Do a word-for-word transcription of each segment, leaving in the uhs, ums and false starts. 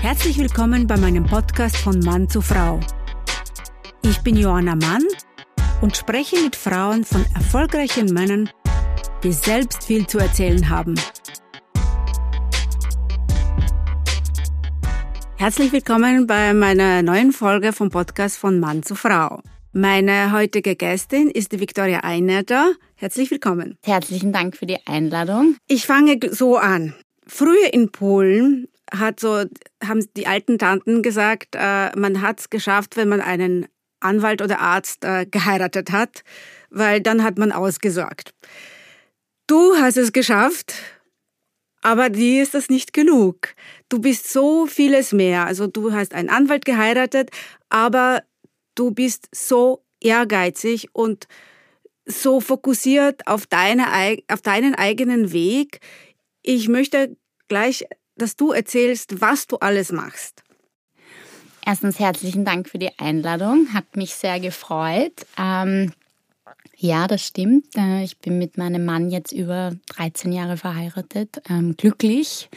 Herzlich willkommen bei meinem Podcast von Mann zu Frau. Ich bin Joanna Mann und spreche mit Frauen von erfolgreichen Männern, die selbst viel zu erzählen haben. Herzlich willkommen bei meiner neuen Folge vom Podcast von Mann zu Frau. Meine heutige Gästin ist die Viktoria Einerter. Herzlich willkommen. Herzlichen Dank für die Einladung. Ich fange so an. Früher in Polen hat so, haben die alten Tanten gesagt, äh, man hat es geschafft, wenn man einen Anwalt oder Arzt äh, geheiratet hat, weil dann hat man ausgesorgt. Du hast es geschafft, aber dir ist das nicht genug. Du bist so vieles mehr. Also du hast einen Anwalt geheiratet, aber du bist so ehrgeizig und so fokussiert auf, deine, auf deinen eigenen Weg. Ich möchte gleich, dass du erzählst, was du alles machst. Erstens herzlichen Dank für die Einladung, hat mich sehr gefreut. Ähm, ja, das stimmt. Ich bin mit meinem Mann jetzt über dreizehn Jahre verheiratet, ähm, glücklich.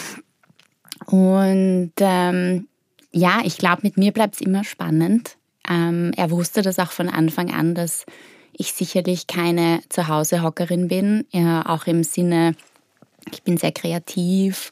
Und ähm, ja, ich glaube, mit mir bleibt es immer spannend. Ähm, er wusste das auch von Anfang an, dass ich sicherlich keine Zuhausehockerin bin, ja, auch im Sinne, ich bin sehr kreativ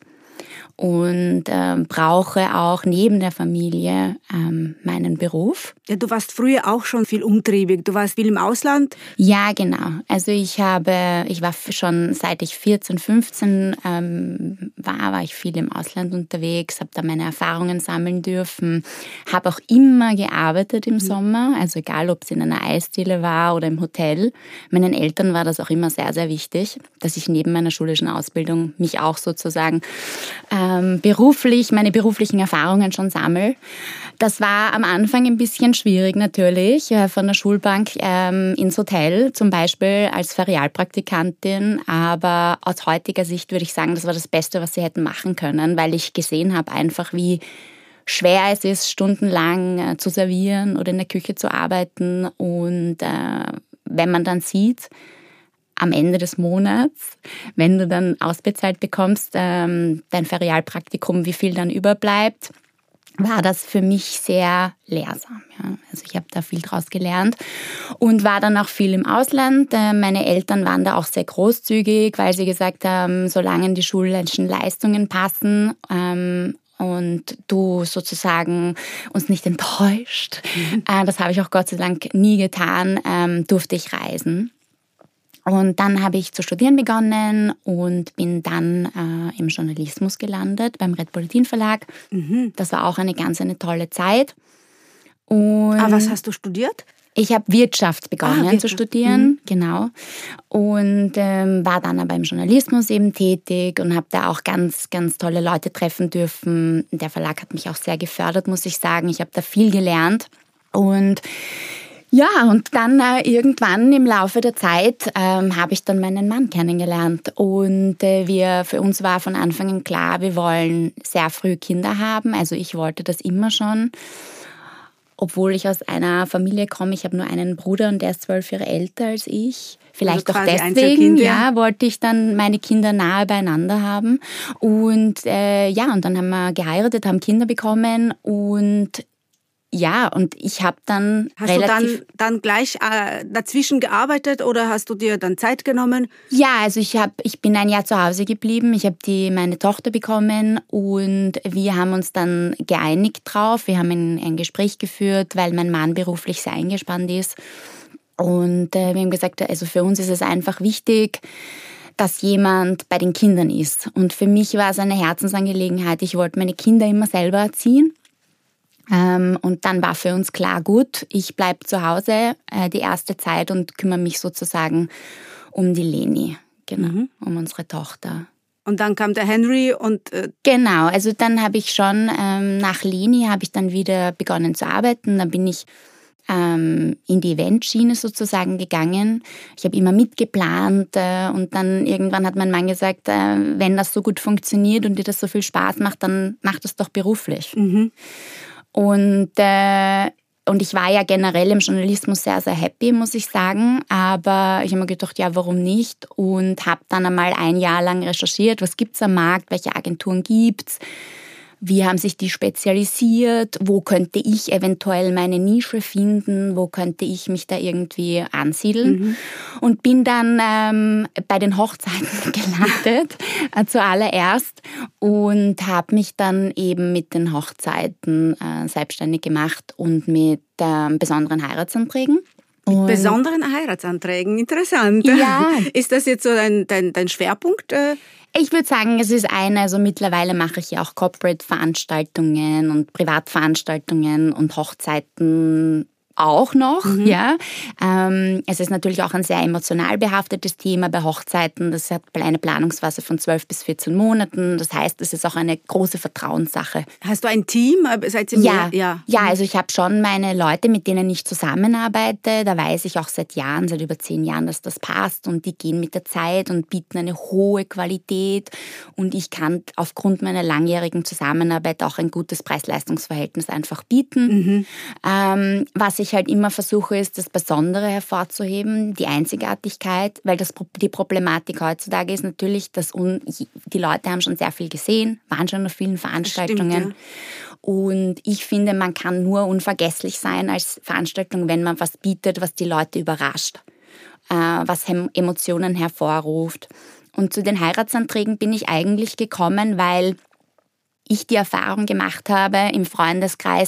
und äh, brauche auch neben der Familie ähm, meinen Beruf. Ja, du warst früher auch schon viel umtriebig. Du warst viel im Ausland? Ja, genau. Also ich habe, ich war schon seit ich vierzehn, fünfzehn ähm, war, war ich viel im Ausland unterwegs, habe da meine Erfahrungen sammeln dürfen, habe auch immer gearbeitet im mhm. Sommer, also egal, ob es in einer Eisdiele war oder im Hotel. Meinen Eltern war das auch immer sehr, sehr wichtig, dass ich neben meiner schulischen Ausbildung mich auch sozusagen ähm, beruflich, meine beruflichen Erfahrungen schon sammle. Das war am Anfang ein bisschen schwierig natürlich, von der Schulbank ähm, ins Hotel, zum Beispiel als Ferialpraktikantin. Aber aus heutiger Sicht würde ich sagen, das war das Beste, was sie hätten machen können, weil ich gesehen habe einfach, wie schwer es ist, stundenlang äh, zu servieren oder in der Küche zu arbeiten. Und äh, wenn man dann sieht, am Ende des Monats, wenn du dann ausbezahlt bekommst, ähm, dein Ferialpraktikum, wie viel dann überbleibt, war das für mich sehr lehrsam. Ja. Also ich habe da viel draus gelernt und war dann auch viel im Ausland. Meine Eltern waren da auch sehr großzügig, weil sie gesagt haben, solange die schulischen Leistungen passen ähm, und du sozusagen uns nicht enttäuscht, mhm. äh, das habe ich auch Gott sei Dank nie getan, ähm, durfte ich reisen. Und dann habe ich zu studieren begonnen und bin dann äh, im Journalismus gelandet, beim Red Bulletin Verlag. Mhm. Das war auch eine ganz eine tolle Zeit. Und ah, was hast du studiert? Ich habe Wirtschaft begonnen ah, Wirtschaft. zu studieren, mhm. genau. Und ähm, war dann aber im Journalismus eben tätig und habe da auch ganz, ganz tolle Leute treffen dürfen. Der Verlag hat mich auch sehr gefördert, muss ich sagen. Ich habe da viel gelernt und ja, und dann äh, irgendwann im Laufe der Zeit ähm, habe ich dann meinen Mann kennengelernt und äh, wir, für uns war von Anfang an klar, wir wollen sehr früh Kinder haben. Also ich wollte das immer schon, obwohl ich aus einer Familie komme. Ich habe nur einen Bruder und der ist zwölf Jahre älter als ich. Vielleicht also auch deswegen, ja, wollte ich dann meine Kinder nahe beieinander haben. Und äh, ja, und dann haben wir geheiratet, haben Kinder bekommen und ja, und ich habe dann hast relativ... Hast du dann, dann gleich äh, dazwischen gearbeitet oder hast du dir dann Zeit genommen? Ja, also ich, hab, ich bin ein Jahr zu Hause geblieben. Ich habe die meine Tochter bekommen und wir haben uns dann geeinigt drauf. Wir haben ein, ein Gespräch geführt, weil mein Mann beruflich sehr eingespannt ist. Und äh, wir haben gesagt, also für uns ist es einfach wichtig, dass jemand bei den Kindern ist. Und für mich war es eine Herzensangelegenheit. Ich wollte meine Kinder immer selber erziehen. Ähm, und dann war für uns klar, gut, ich bleibe zu Hause äh, die erste Zeit und kümmere mich sozusagen um die Leni, genau, mhm. um unsere Tochter. Und dann kam der Henry und... Äh genau, also dann habe ich schon, ähm, nach Leni habe ich dann wieder begonnen zu arbeiten. Dann bin ich ähm, in die Eventschiene sozusagen gegangen. Ich habe immer mitgeplant äh, und dann irgendwann hat mein Mann gesagt, äh, wenn das so gut funktioniert und dir das so viel Spaß macht, dann mach das doch beruflich. Mhm. Und, äh, und ich war ja generell im Journalismus sehr, sehr happy, muss ich sagen. Aber ich habe mir gedacht, ja, warum nicht? Und habe dann einmal ein Jahr lang recherchiert, was gibt es am Markt, welche Agenturen gibt es, Wie haben sich die spezialisiert? Wo könnte ich eventuell meine Nische finden? Wo könnte ich mich da irgendwie ansiedeln? Mhm. Und bin dann ähm, bei den Hochzeiten gelandet, äh, zuallererst, und habe mich dann eben mit den Hochzeiten äh, selbstständig gemacht und mit äh, besonderen Heiratsanträgen. Mit Und besonderen Heiratsanträgen, interessant. Ja. Ist das jetzt so dein, dein, dein Schwerpunkt? Ich würde sagen, es ist eine, also mittlerweile mache ich ja auch Corporate-Veranstaltungen und Privatveranstaltungen und Hochzeiten auch noch, mhm. ja. Ähm, es ist natürlich auch ein sehr emotional behaftetes Thema bei Hochzeiten. Das hat eine Planungsphase von zwölf bis vierzehn Monaten. Das heißt, es ist auch eine große Vertrauenssache. Hast du ein Team? Seid ihr ja, mehr? ja, ja, also ich habe schon meine Leute, mit denen ich zusammenarbeite. Da weiß ich auch seit Jahren, seit über zehn Jahren, dass das passt. Und die gehen mit der Zeit und bieten eine hohe Qualität. Und ich kann aufgrund meiner langjährigen Zusammenarbeit auch ein gutes Preis-Leistungs-Verhältnis einfach bieten. Mhm. Ähm, was ich halt immer versuche, ist, das Besondere hervorzuheben, die Einzigartigkeit, weil das, die Problematik heutzutage ist natürlich, dass un, die Leute haben schon sehr viel gesehen, waren schon auf vielen Veranstaltungen. Stimmt, ja. Und ich finde, man kann nur unvergesslich sein als Veranstaltung, wenn man was bietet, was die Leute überrascht, äh, was Emotionen hervorruft. Und zu den Heiratsanträgen bin ich eigentlich gekommen, weil ich die Erfahrung gemacht habe im Freundeskreis,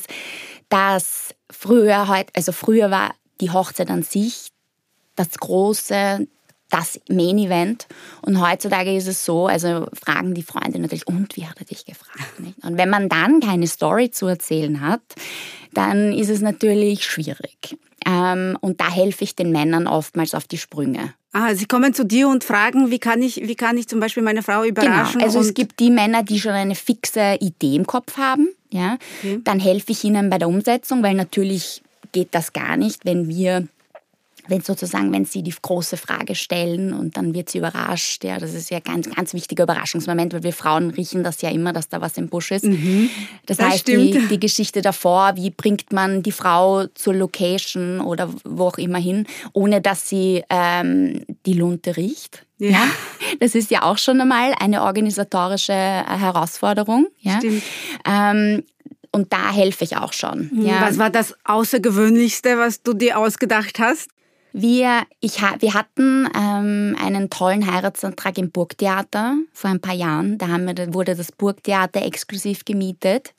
dass früher halt, also früher war die Hochzeit an sich das große, das Main-Event. Und heutzutage ist es so, also fragen die Freunde natürlich, und wie hat er dich gefragt? Nicht? Und wenn man dann keine Story zu erzählen hat, dann ist es natürlich schwierig. Ähm, und da helfe ich den Männern oftmals auf die Sprünge. Ah, sie kommen zu dir und fragen, wie kann ich, wie kann ich zum Beispiel meine Frau überraschen? Genau, also es gibt die Männer, die schon eine fixe Idee im Kopf haben. Ja? Okay. Dann helfe ich ihnen bei der Umsetzung, weil natürlich geht das gar nicht, wenn wir, wenn sozusagen, wenn sie die große Frage stellen und dann wird sie überrascht. Ja, das ist ja ein ganz, ganz wichtiger Überraschungsmoment, weil wir Frauen riechen das ja immer, dass da was im Busch ist. Mhm. Das, das heißt, die, die Geschichte davor, wie bringt man die Frau zur Location oder wo auch immer hin, ohne dass sie ähm, die Lunte riecht. Ja. Ja, das ist ja auch schon einmal eine organisatorische Herausforderung. Ja. Stimmt. Ähm, und da helfe ich auch schon. Ja. Was war das Außergewöhnlichste, was du dir ausgedacht hast? Wir, ich, wir hatten ähm, einen tollen Heiratsantrag im Burgtheater vor ein paar Jahren. Da haben wir, wurde das Burgtheater exklusiv gemietet.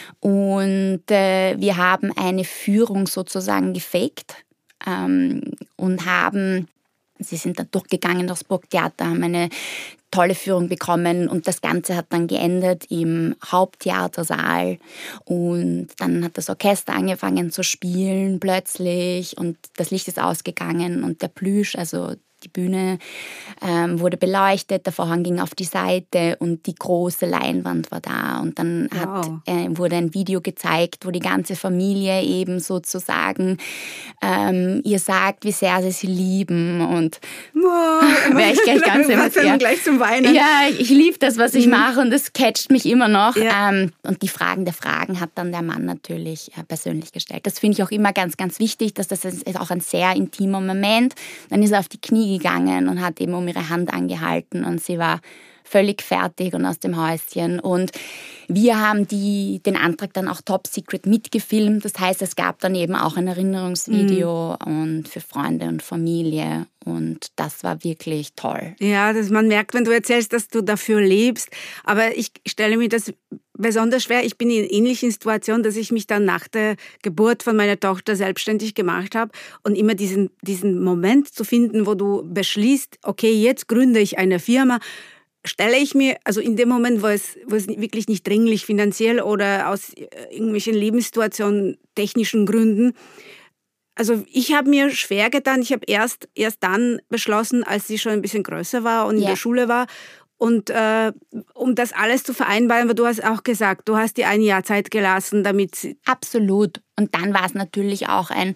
Und äh, wir haben eine Führung sozusagen gefaked ähm, und haben... Sie sind dann durchgegangen durchs Burgtheater, haben eine tolle Führung bekommen und das Ganze hat dann geendet im Haupttheatersaal und dann hat das Orchester angefangen zu spielen plötzlich und das Licht ist ausgegangen und der Plüsch, also die Bühne ähm, wurde beleuchtet, der Vorhang ging auf die Seite und die große Leinwand war da. Und dann wow. hat, äh, wurde ein Video gezeigt, wo die ganze Familie eben sozusagen ähm, ihr sagt, wie sehr sie sie lieben. Und wow. wäre ich gleich ganz emotional. Gleich zum Weinen. Ja, ich liebe das, was ich mhm. mache und das catcht mich immer noch. Ja. Ähm, und die Fragen der Fragen hat dann der Mann natürlich äh, persönlich gestellt. Das finde ich auch immer ganz, ganz wichtig, dass das ist auch ein sehr intimer Moment. Dann ist er auf die Knie gegangen und hat eben um ihre Hand angehalten und sie war völlig fertig und aus dem Häuschen. Und wir haben die, den Antrag dann auch top secret mitgefilmt. Das heißt, es gab dann eben auch ein Erinnerungsvideo mhm. und für Freunde und Familie. Und das war wirklich toll. Ja, das, man merkt, wenn du erzählst, dass du dafür lebst. Aber ich stelle mir das besonders schwer. Ich bin in einer ähnlichen Situation, dass ich mich dann nach der Geburt von meiner Tochter selbstständig gemacht habe. Und immer diesen, diesen Moment zu finden, wo du beschließt, okay, jetzt gründe ich eine Firma, stelle ich mir, also in dem Moment, wo es, wo es wirklich nicht dringlich finanziell oder aus irgendwelchen Lebenssituationen, technischen Gründen, also ich habe mir schwer getan. Ich habe erst, erst dann beschlossen, als sie schon ein bisschen größer war und in ja. der Schule war. Und äh, um das alles zu vereinbaren, weil du hast auch gesagt, du hast dir ein Jahr Zeit gelassen, damit sie... Absolut. Und dann war es natürlich auch ein,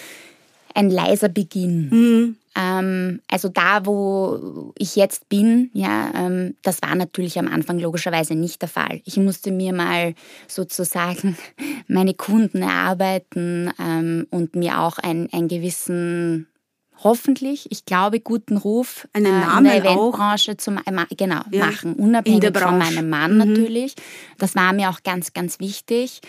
ein leiser Beginn. Mhm. Ähm, also da, wo ich jetzt bin, ja, ähm, das war natürlich am Anfang logischerweise nicht der Fall. Ich musste mir mal sozusagen meine Kunden erarbeiten ähm, und mir auch ein, einen gewissen hoffentlich, ich glaube, guten Ruf einen äh, Namen in der Eventbranche auch. Zum, äh, genau, Ja. machen, unabhängig von meinem Mann mhm. natürlich. Das war mir auch ganz, ganz wichtig.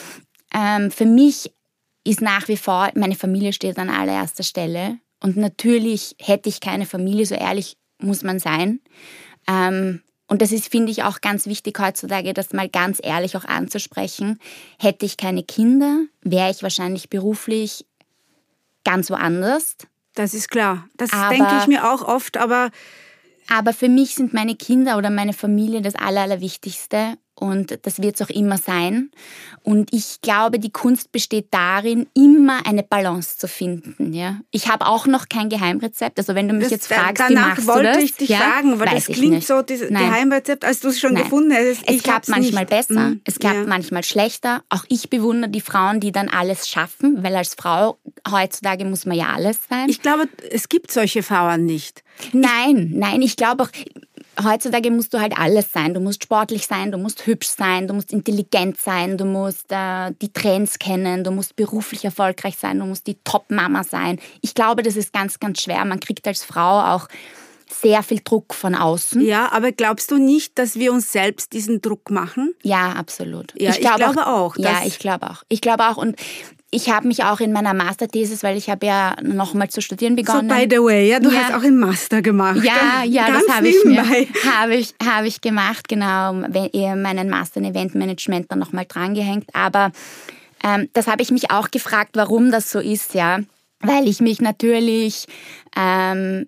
Ähm, für mich ist nach wie vor, meine Familie steht an allererster Stelle. Und natürlich hätte ich keine Familie, so ehrlich muss man sein. Ähm, und das ist, finde ich, auch ganz wichtig heutzutage, das mal ganz ehrlich auch anzusprechen. Hätte ich keine Kinder, wäre ich wahrscheinlich beruflich ganz woanders. Das ist klar. Das Aber- denke ich mir auch oft, aber Aber für mich sind meine Kinder oder meine Familie das Aller, Allerwichtigste. Und das wird es auch immer sein. Und ich glaube, die Kunst besteht darin, immer eine Balance zu finden. Ja? Ich habe auch noch kein Geheimrezept. Also wenn du mich das, jetzt fragst, wie danach machst wollte du das? ich dich ja? fragen, weil Weiß das ich klingt nicht. so, dieses Nein. Geheimrezept, als du es schon Nein. gefunden hättest. Es Ich klappt hab's nicht. manchmal besser, Mhm. es klappt ja. manchmal schlechter. Auch ich bewundere die Frauen, die dann alles schaffen, weil als Frau heutzutage muss man ja alles sein. Ich glaube, es gibt solche Frauen nicht. Nein, nein, ich glaube auch, heutzutage musst du halt alles sein. Du musst sportlich sein, du musst hübsch sein, du musst intelligent sein, du musst äh, die Trends kennen, du musst beruflich erfolgreich sein, du musst die Top-Mama sein. Ich glaube, das ist ganz, ganz schwer. Man kriegt als Frau auch sehr viel Druck von außen. Ja, aber glaubst du nicht, dass wir uns selbst diesen Druck machen? Ja, absolut. Ja, ich glaube auch, Ja, dass- ich glaube auch. Ich glaube auch. Und ich habe mich auch in meiner Masterthesis, weil ich habe ja nochmal zu studieren So, begonnen. by the way, ja, du Ja. hast auch einen Master gemacht. Ja, ja, Ganz das habe ich mir nebenbei. habe ich, habe ich gemacht, genau, wenn- eher meinen Master in Eventmanagement dann nochmal drangehängt. Aber ähm, das habe ich mich auch gefragt, warum das so ist, ja. Weil ich mich natürlich ähm,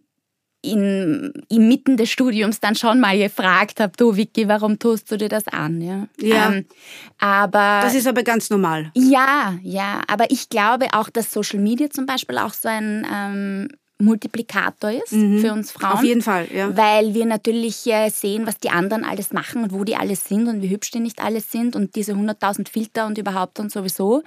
in, inmitten des Studiums dann schon mal gefragt habe, du Vicky, warum tust du dir das an? Ja. Ja. Ähm, aber Das ist aber ganz normal. ja, ja, aber ich glaube auch, dass Social Media zum Beispiel auch so ein ähm, Multiplikator ist für uns Frauen. Auf jeden Fall, ja. Weil wir natürlich äh, sehen, was die anderen alles machen und wo die alles sind und wie hübsch die nicht alles sind und diese hunderttausend Filter und überhaupt und sowieso.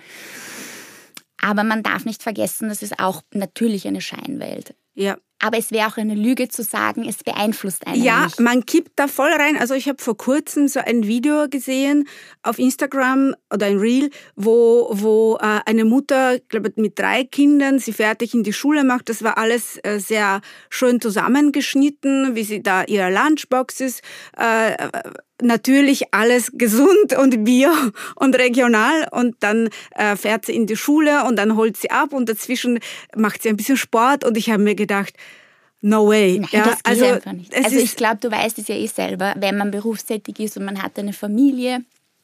Aber man darf nicht vergessen, das ist auch natürlich eine Scheinwelt. Ja. Aber es wäre auch eine Lüge zu sagen, es beeinflusst einen Ja, nicht. man kippt da voll rein. Also ich habe vor kurzem so ein Video gesehen auf Instagram oder ein Reel, wo, wo äh, eine Mutter, ich glaube mit drei Kindern, sie fertig in die Schule macht. Das war alles äh, sehr schön zusammengeschnitten, wie sie da ihre Lunchbox ist. Äh, Natürlich alles gesund und bio und regional und dann äh, fährt sie in die Schule und dann holt sie ab und dazwischen macht sie ein bisschen Sport und ich habe mir gedacht, no way. Nein, ja, das geht also, einfach nicht. es Also ist, ich glaube, du weißt es ja eh selber, wenn man berufstätig ist und man hat eine Familie,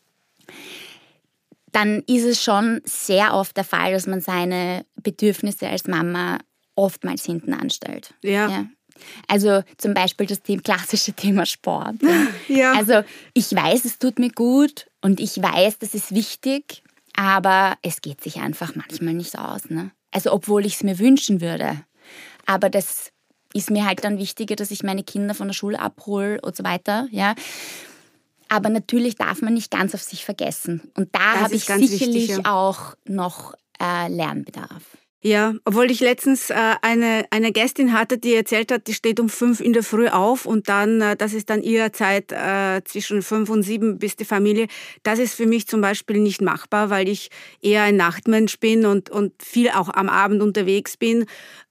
dann ist es schon sehr oft der Fall, dass man seine Bedürfnisse als Mama oftmals hinten anstellt. Ja. ja. Also zum Beispiel das Thema, klassische Thema Sport. Ja. Ja. Also ich weiß, es tut mir gut und ich weiß, das ist wichtig, aber es geht sich einfach manchmal nicht aus. Ne? Also obwohl ich es mir wünschen würde. Aber das ist mir halt dann wichtiger, dass ich meine Kinder von der Schule abhole und so weiter. Ja. Aber natürlich darf man nicht ganz auf sich vergessen. Und da Das habe ist ich ganz sicherlich wichtig, ja. auch noch äh, Lernbedarf. Ja, obwohl ich letztens äh, eine, eine Gästin hatte, die erzählt hat, die steht um fünf in der Früh auf und dann, äh, das ist dann ihre Zeit äh, zwischen fünf und sieben bis die Familie. Das ist für mich zum Beispiel nicht machbar, weil ich eher ein Nachtmensch bin und, und viel auch am Abend unterwegs bin.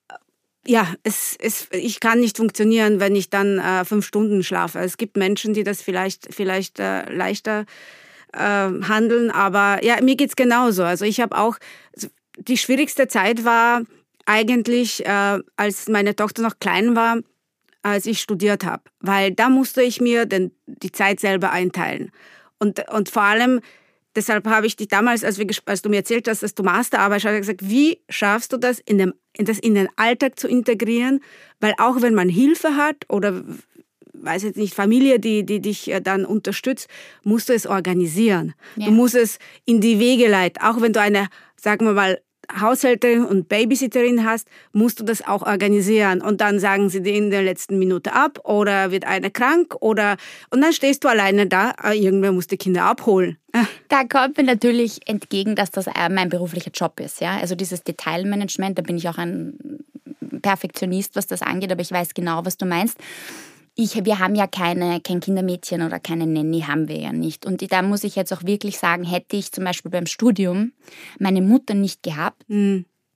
Ja, es, es, ich kann nicht funktionieren, wenn ich dann äh, fünf Stunden schlafe. Es gibt Menschen, die das vielleicht, vielleicht äh, leichter äh, handeln, aber ja, mir geht's genauso. Also ich habe auch, die schwierigste Zeit war eigentlich, äh, als meine Tochter noch klein war, als ich studiert habe, weil da musste ich mir den, die Zeit selber einteilen. Und, und vor allem, deshalb habe ich dich damals, als, wir, als du mir erzählt hast, dass du Masterarbeit hast, gesagt, wie schaffst du das in, dem, in das in den Alltag zu integrieren? Weil auch wenn man Hilfe hat oder weiß jetzt nicht, Familie, die, die dich dann unterstützt, musst du es organisieren. Ja. Du musst es in die Wege leiten. Auch wenn du eine, sagen wir mal, Haushälterin und Babysitterin hast, musst du das auch organisieren. Und dann sagen sie dir in der letzten Minute ab oder wird einer krank oder und dann stehst du alleine da, irgendwer muss die Kinder abholen. Da kommt mir natürlich entgegen, dass das mein beruflicher Job ist. Ja? Also dieses Detailmanagement, da bin ich auch ein Perfektionist, was das angeht, aber ich weiß genau, was du meinst. Ich, wir haben ja keine, kein Kindermädchen oder keine Nanny, haben wir ja nicht. Und da muss ich jetzt auch wirklich sagen, hätte ich zum Beispiel beim Studium meine Mutter nicht gehabt, mhm.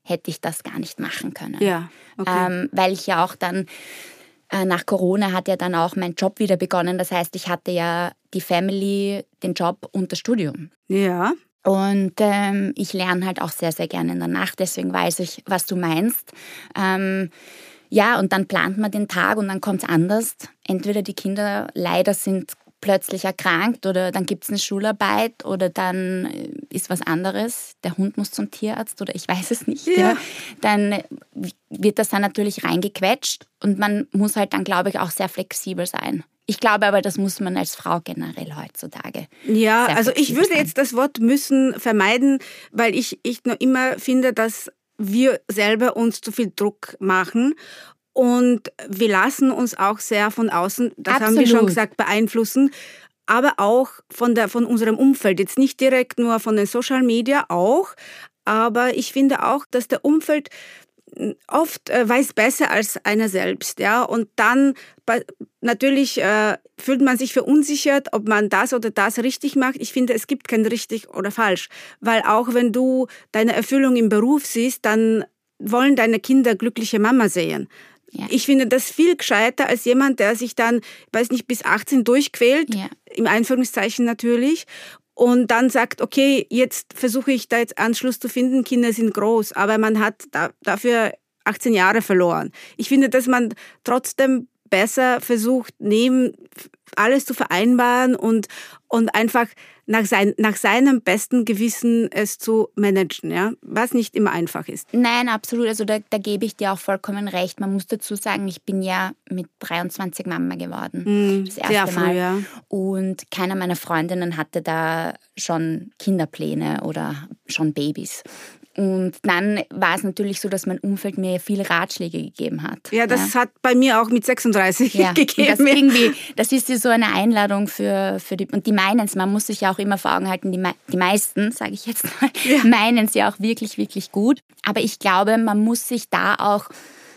hätte ich das gar nicht machen können. Ja, okay. Ähm, weil ich ja auch dann, äh, nach Corona hat ja dann auch mein Job wieder begonnen. Das heißt, ich hatte ja die Family, den Job und das Studium. Ja. Und ähm, ich lerne halt auch sehr, sehr gerne in der Nacht. Deswegen weiß ich, was du meinst. Ähm, ja, und dann plant man den Tag und dann kommt es anders. Entweder die Kinder leider sind plötzlich erkrankt oder dann gibt es eine Schularbeit oder dann ist was anderes. Der Hund muss zum Tierarzt oder ich weiß es nicht. Ja. Ja. Dann wird das dann natürlich reingequetscht und man muss halt dann, glaube ich, auch sehr flexibel sein. Ich glaube aber, das muss man als Frau generell heutzutage. Ja, also ich würde sein. jetzt das Wort müssen vermeiden, weil ich, ich noch immer finde, dass wir selber uns zu viel Druck machen. Und wir lassen uns auch sehr von außen, das Absolut. haben wir schon gesagt, beeinflussen, aber auch von, der, von unserem Umfeld. Jetzt nicht direkt nur von den Social Media, auch, aber ich finde auch, dass der Umfeld oft äh, weiß besser als einer selbst. Ja? Und dann bei, natürlich äh, fühlt man sich verunsichert, ob man das oder das richtig macht. Ich finde, es gibt kein richtig oder falsch, weil auch wenn du deine Erfüllung im Beruf siehst, dann wollen deine Kinder glückliche Mama sehen. Ja. Ich finde das viel gescheiter als jemand, der sich dann, weiß nicht, bis achtzehn durchquält, ja. Im Anführungszeichen natürlich, und dann sagt, okay, jetzt versuche ich da jetzt Anschluss zu finden, Kinder sind groß, aber man hat da, dafür achtzehn Jahre verloren. Ich finde, dass man trotzdem besser versucht, neben alles zu vereinbaren und, und einfach nach, sein, nach seinem besten Gewissen es zu managen, ja? Was nicht immer einfach ist. Nein, absolut. Also da, da gebe ich dir auch vollkommen recht. Man muss dazu sagen, ich bin ja mit dreiundzwanzig Mama geworden. Mm, das erste sehr früh, Mal. Ja. Und keiner meiner Freundinnen hatte da schon Kinderpläne oder schon Babys. Und dann war es natürlich so, dass mein Umfeld mir viele Ratschläge gegeben hat. Ja, das ja. hat bei mir auch mit sechsunddreißig ja, gegeben. Das, irgendwie, das ist so eine Einladung für, für die, und die meinen es, man muss sich ja auch immer vor Augen halten, die, die meisten, sage ich jetzt mal, ja. meinen es ja auch wirklich, wirklich gut. Aber ich glaube, man muss sich da auch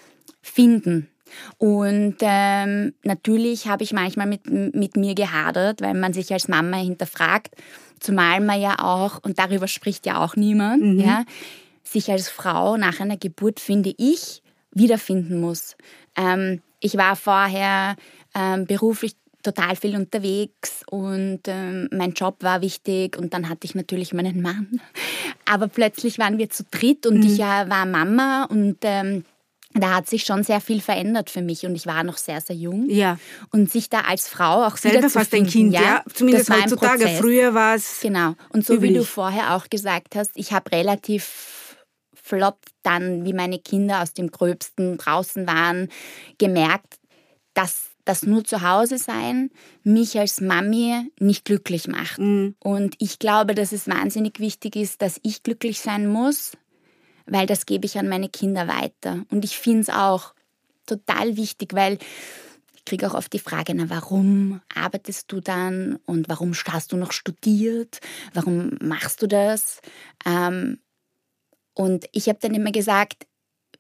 finden. Und ähm, natürlich habe ich manchmal mit, mit mir gehadert, weil man sich als Mama hinterfragt, zumal man ja auch, und darüber spricht ja auch niemand, mhm. ja, sich als Frau nach einer Geburt, finde ich, wiederfinden muss. Ähm, ich war vorher ähm, beruflich total viel unterwegs und ähm, mein Job war wichtig und dann hatte ich natürlich meinen Mann. Aber plötzlich waren wir zu dritt und mhm. ich ja, war Mama und ähm, da hat sich schon sehr viel verändert für mich und ich war noch sehr, sehr jung. Ja. Und sich da als Frau auch selber fast ein Kind, ja, ja zumindest heutzutage. Prozess. Früher war es Genau. Und so üblich. Wie du vorher auch gesagt hast, ich habe relativ flott dann, wie meine Kinder aus dem Gröbsten draußen waren, gemerkt, dass das nur zu Hause sein mich als Mami nicht glücklich macht. Mhm. Und ich glaube, dass es wahnsinnig wichtig ist, dass ich glücklich sein muss, weil das gebe ich an meine Kinder weiter. Und ich finde es auch total wichtig, weil ich kriege auch oft die Frage, na, warum arbeitest du dann und warum hast du noch studiert? Warum machst du das? Ähm, und ich habe dann immer gesagt,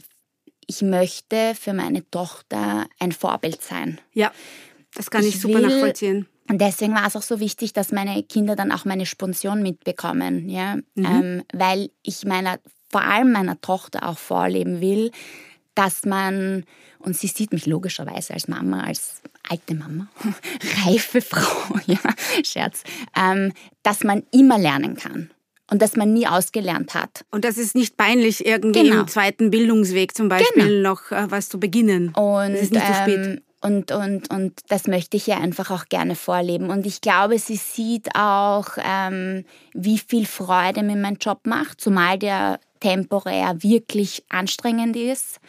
ich möchte für meine Tochter ein Vorbild sein. Ja, das kann ich, ich super will, nachvollziehen. Und deswegen war es auch so wichtig, dass meine Kinder dann auch meine Sponsion mitbekommen. Ja? Mhm. Ähm, weil ich meiner vor allem meiner Tochter auch vorleben will, dass man, und sie sieht mich logischerweise als Mama, als alte Mama, reife Frau, ja, Scherz, ähm, dass man immer lernen kann und dass man nie ausgelernt hat. Und das ist nicht peinlich, irgendwie genau. im zweiten Bildungsweg zum Beispiel genau. noch äh, was zu beginnen. Und, das ist nicht ähm, zu spät. Und, und, und das möchte ich ihr einfach auch gerne vorleben. Und ich glaube, sie sieht auch, ähm, wie viel Freude mir mein Job macht, zumal der temporär wirklich anstrengend ist.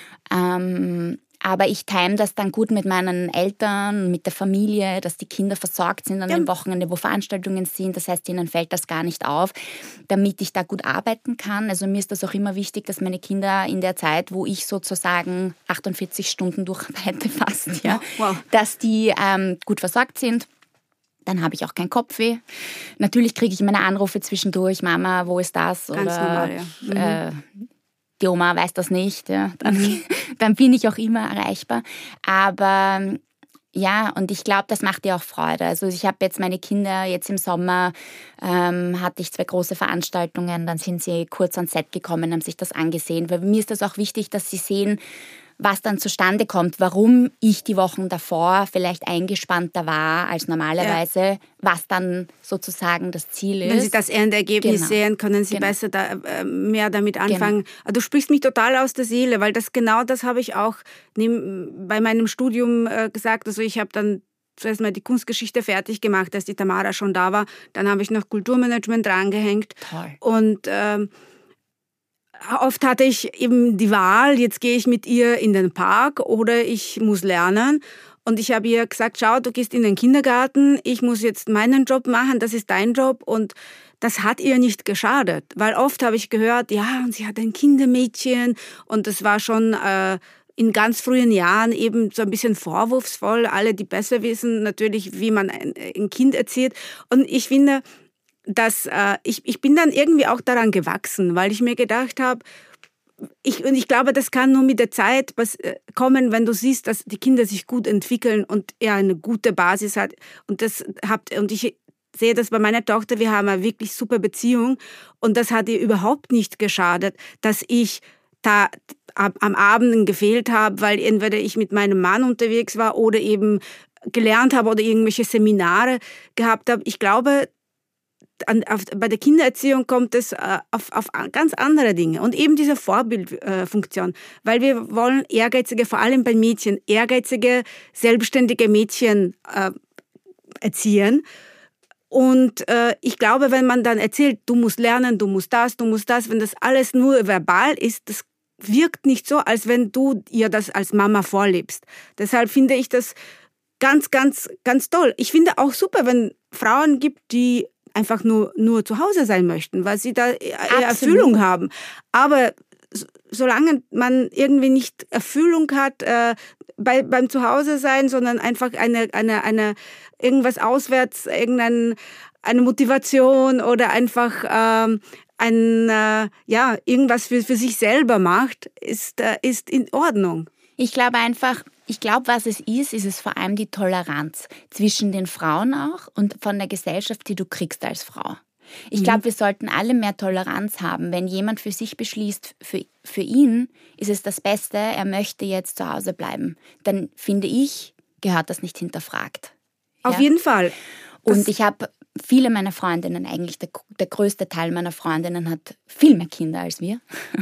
Ähm, aber ich time das dann gut mit meinen Eltern, mit der Familie, dass die Kinder versorgt sind an ja. den Wochenenden, wo Veranstaltungen sind. Das heißt, ihnen fällt das gar nicht auf, damit ich da gut arbeiten kann. Also mir ist das auch immer wichtig, dass meine Kinder in der Zeit, wo ich sozusagen achtundvierzig Stunden durcharbeite fast, ja, wow. dass die ähm, gut versorgt sind. Dann habe ich auch keinen Kopfweh. Natürlich kriege ich meine Anrufe zwischendurch, Mama, wo ist das? Ganz Oder, normal, ja. Mhm. Äh, die Oma weiß das nicht. Ja. Dann, dann bin ich auch immer erreichbar. Aber Ja, und ich glaube, das macht dir auch Freude. Also ich habe jetzt meine Kinder, jetzt im Sommer ähm, hatte ich zwei große Veranstaltungen, dann sind sie kurz ans Set gekommen, haben sich das angesehen. Weil mir ist das auch wichtig, dass sie sehen, was dann zustande kommt, warum ich die Wochen davor vielleicht eingespannter war als normalerweise, ja. was dann sozusagen das Ziel ist. Wenn Sie das Endergebnis genau. sehen, können Sie genau. besser da, äh, mehr damit anfangen. Genau. Du sprichst mich total aus der Seele, weil das genau das habe ich auch bei meinem Studium äh, gesagt. Also ich habe dann zuerst mal die Kunstgeschichte fertig gemacht, als die Tamara schon da war. Dann habe ich noch Kulturmanagement drangehängt. Toll. Und ähm, oft hatte ich eben die Wahl, jetzt gehe ich mit ihr in den Park oder ich muss lernen. Und ich habe ihr gesagt, schau, du gehst in den Kindergarten, ich muss jetzt meinen Job machen, das ist dein Job. Und das hat ihr nicht geschadet, weil oft habe ich gehört, ja, und sie hat ein Kindermädchen und das war schon äh, in ganz frühen Jahren eben so ein bisschen vorwurfsvoll. Alle, die besser wissen, natürlich, wie man ein, ein Kind erzieht. Und ich finde, dass äh, ich, ich bin dann irgendwie auch daran gewachsen, weil ich mir gedacht habe, ich, und ich glaube, das kann nur mit der Zeit was, äh, kommen, wenn du siehst, dass die Kinder sich gut entwickeln und er eine gute Basis hat. Und das habt, und ich sehe das bei meiner Tochter, wir haben eine wirklich super Beziehung und das hat ihr überhaupt nicht geschadet, dass ich da am Abend gefehlt habe, weil entweder ich mit meinem Mann unterwegs war oder eben gelernt habe oder irgendwelche Seminare gehabt habe. Ich glaube, An, auf, bei der Kindererziehung kommt es äh, auf, auf ganz andere Dinge. Und eben diese Vorbildfunktion. Äh, weil wir wollen ehrgeizige, vor allem bei Mädchen, ehrgeizige, selbstständige Mädchen äh, erziehen. Und äh, ich glaube, wenn man dann erzählt, du musst lernen, du musst das, du musst das, wenn das alles nur verbal ist, das wirkt nicht so, als wenn du ihr das als Mama vorlebst. Deshalb finde ich das ganz, ganz, ganz toll. Ich finde auch super, wenn Frauen gibt, die einfach nur, nur zu Hause sein möchten, weil sie da Absolut. Erfüllung haben. Aber solange man irgendwie nicht Erfüllung hat äh, bei, beim Zuhause sein, sondern einfach eine, eine, eine irgendwas auswärts, irgendeine eine Motivation oder einfach ähm, ein, äh, ja, irgendwas für, für sich selber macht, ist, äh, ist in Ordnung. Ich glaube einfach, ich glaube, was es ist, ist es vor allem die Toleranz zwischen den Frauen auch und von der Gesellschaft, die du kriegst als Frau. Ich glaube, wir sollten alle mehr Toleranz haben. Wenn jemand für sich beschließt, für, für ihn ist es das Beste, er möchte jetzt zu Hause bleiben, dann finde ich, gehört das nicht hinterfragt. Auf ja? jeden Fall. Das und ich habe viele meiner Freundinnen, eigentlich der, der größte Teil meiner Freundinnen hat viel mehr Kinder als wir.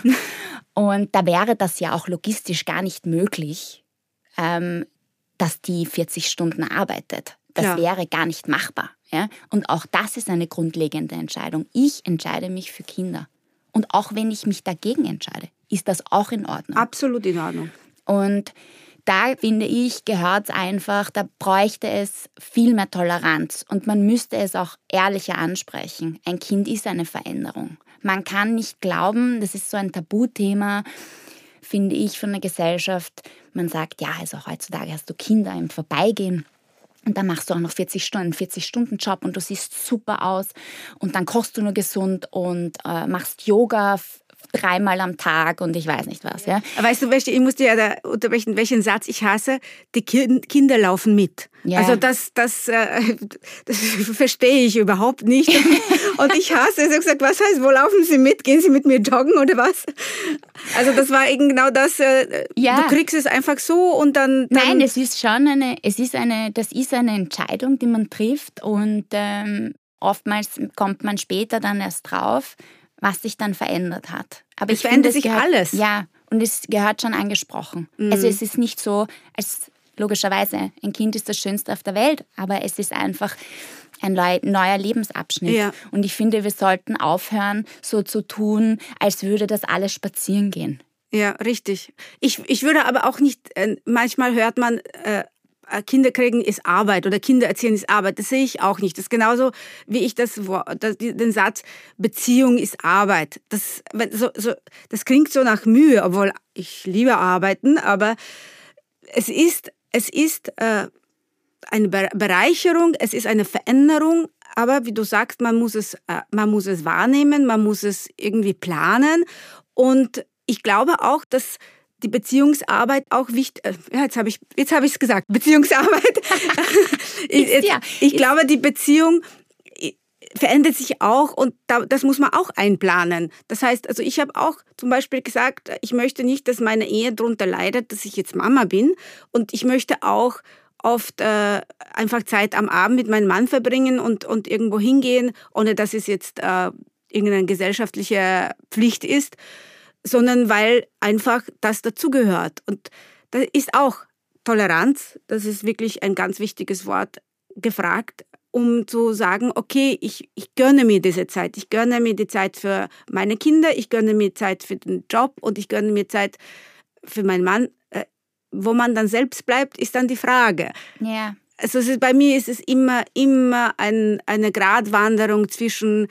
Und da wäre das ja auch logistisch gar nicht möglich, ähm, dass die vierzig Stunden arbeitet. Das ja. wäre gar nicht machbar. Ja? Und auch das ist eine grundlegende Entscheidung. Ich entscheide mich für Kinder. Und auch wenn ich mich dagegen entscheide, ist das auch in Ordnung. Absolut in Ordnung. Und da, finde ich, gehört es einfach, da bräuchte es viel mehr Toleranz. Und man müsste es auch ehrlicher ansprechen. Ein Kind ist eine Veränderung. Man kann nicht glauben, das ist so ein Tabuthema, finde ich, von der Gesellschaft. Man sagt, ja, also heutzutage hast du Kinder im Vorbeigehen. Und dann machst du auch noch vierzig Stunden, vierzig-Stunden-Job und du siehst super aus. Und dann kochst du nur gesund und äh, machst Yoga dreimal am Tag und ich weiß nicht was. Ja. Weißt du, ich muss dir ja da unterbrechen, welchen Satz ich hasse? Die Kinder laufen mit. Ja. Also das, das, äh, das verstehe ich überhaupt nicht. Und ich hasse es. Ich habe gesagt, was heißt, wo laufen Sie mit? Gehen Sie mit mir joggen oder was? Also das war eben genau das. Äh, ja. Du kriegst es einfach so und dann, dann... Nein, es ist schon eine, es ist eine, das ist eine Entscheidung, die man trifft und ähm, oftmals kommt man später dann erst drauf, was sich dann verändert hat. Aber es ich verändert finde, sich gehört, alles. Ja, und es gehört schon angesprochen. Mhm. Also es ist nicht so, als logischerweise, ein Kind ist das Schönste auf der Welt, aber es ist einfach ein neuer Lebensabschnitt. Ja. Und ich finde, wir sollten aufhören, so zu tun, als würde das alles spazieren gehen. Ja, richtig. Ich, ich würde aber auch nicht, äh, manchmal hört man, äh, Kinder kriegen ist Arbeit oder Kinder erziehen ist Arbeit. Das sehe ich auch nicht. Das ist genauso, wie ich das, das den Satz Beziehung ist Arbeit. Das, so, so, das klingt so nach Mühe, obwohl ich liebe Arbeiten, aber es ist, es ist äh, eine Bereicherung, es ist eine Veränderung, aber wie du sagst, man muss es, äh, man muss es wahrnehmen, man muss es irgendwie planen und ich glaube auch, dass die Beziehungsarbeit auch wichtig. Äh, jetzt habe ich jetzt habe ich es gesagt. Beziehungsarbeit. ich jetzt, ja, ich glaube, die Beziehung verändert sich auch und das muss man auch einplanen. Das heißt, also ich habe auch zum Beispiel gesagt, ich möchte nicht, dass meine Ehe darunter leidet, dass ich jetzt Mama bin und ich möchte auch oft äh, einfach Zeit am Abend mit meinem Mann verbringen und, und irgendwo hingehen, ohne dass es jetzt äh, irgendeine gesellschaftliche Pflicht ist, sondern weil einfach das dazugehört. Und da ist auch Toleranz, das ist wirklich ein ganz wichtiges Wort, gefragt, um zu sagen, okay, ich, ich gönne mir diese Zeit. Ich gönne mir die Zeit für meine Kinder, ich gönne mir Zeit für den Job und ich gönne mir Zeit für meinen Mann. Wo man dann selbst bleibt, ist dann die Frage. Ja. Also es ist, bei mir ist es immer, immer ein, eine Gratwanderung zwischen,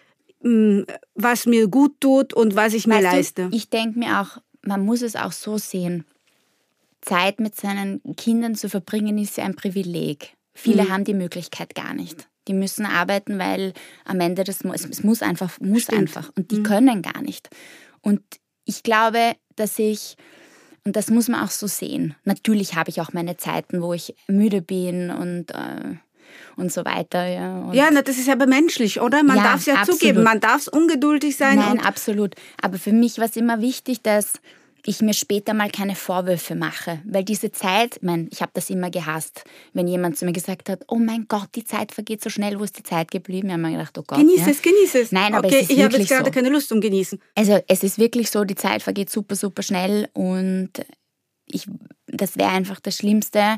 was mir gut tut und was ich mir weißt leiste. Du, ich denke mir auch, man muss es auch so sehen. Zeit mit seinen Kindern zu verbringen, ist ja ein Privileg. Viele mhm. haben die Möglichkeit gar nicht. Die müssen arbeiten, weil am Ende das es, es muss einfach, muss Stimmt. einfach. Und die mhm. können gar nicht. Und ich glaube, dass ich, und das muss man auch so sehen. Natürlich habe ich auch meine Zeiten, wo ich müde bin und, äh, und so weiter. Ja, und ja na, das ist aber menschlich, oder? Man ja, darf es ja absolut. zugeben, man darf es ungeduldig sein. Nein, absolut. Aber für mich war es immer wichtig, dass ich mir später mal keine Vorwürfe mache. Weil diese Zeit, ich meine, ich habe das immer gehasst, wenn jemand zu mir gesagt hat, oh mein Gott, die Zeit vergeht so schnell, wo ist die Zeit geblieben? Ich habe mir gedacht, oh Gott. Genieß ja. es, genieß es. Nein, aber okay, es ist ich habe jetzt gerade so. keine Lust zum Genießen. Also es ist wirklich so, die Zeit vergeht super, super schnell und ich, das wäre einfach das Schlimmste,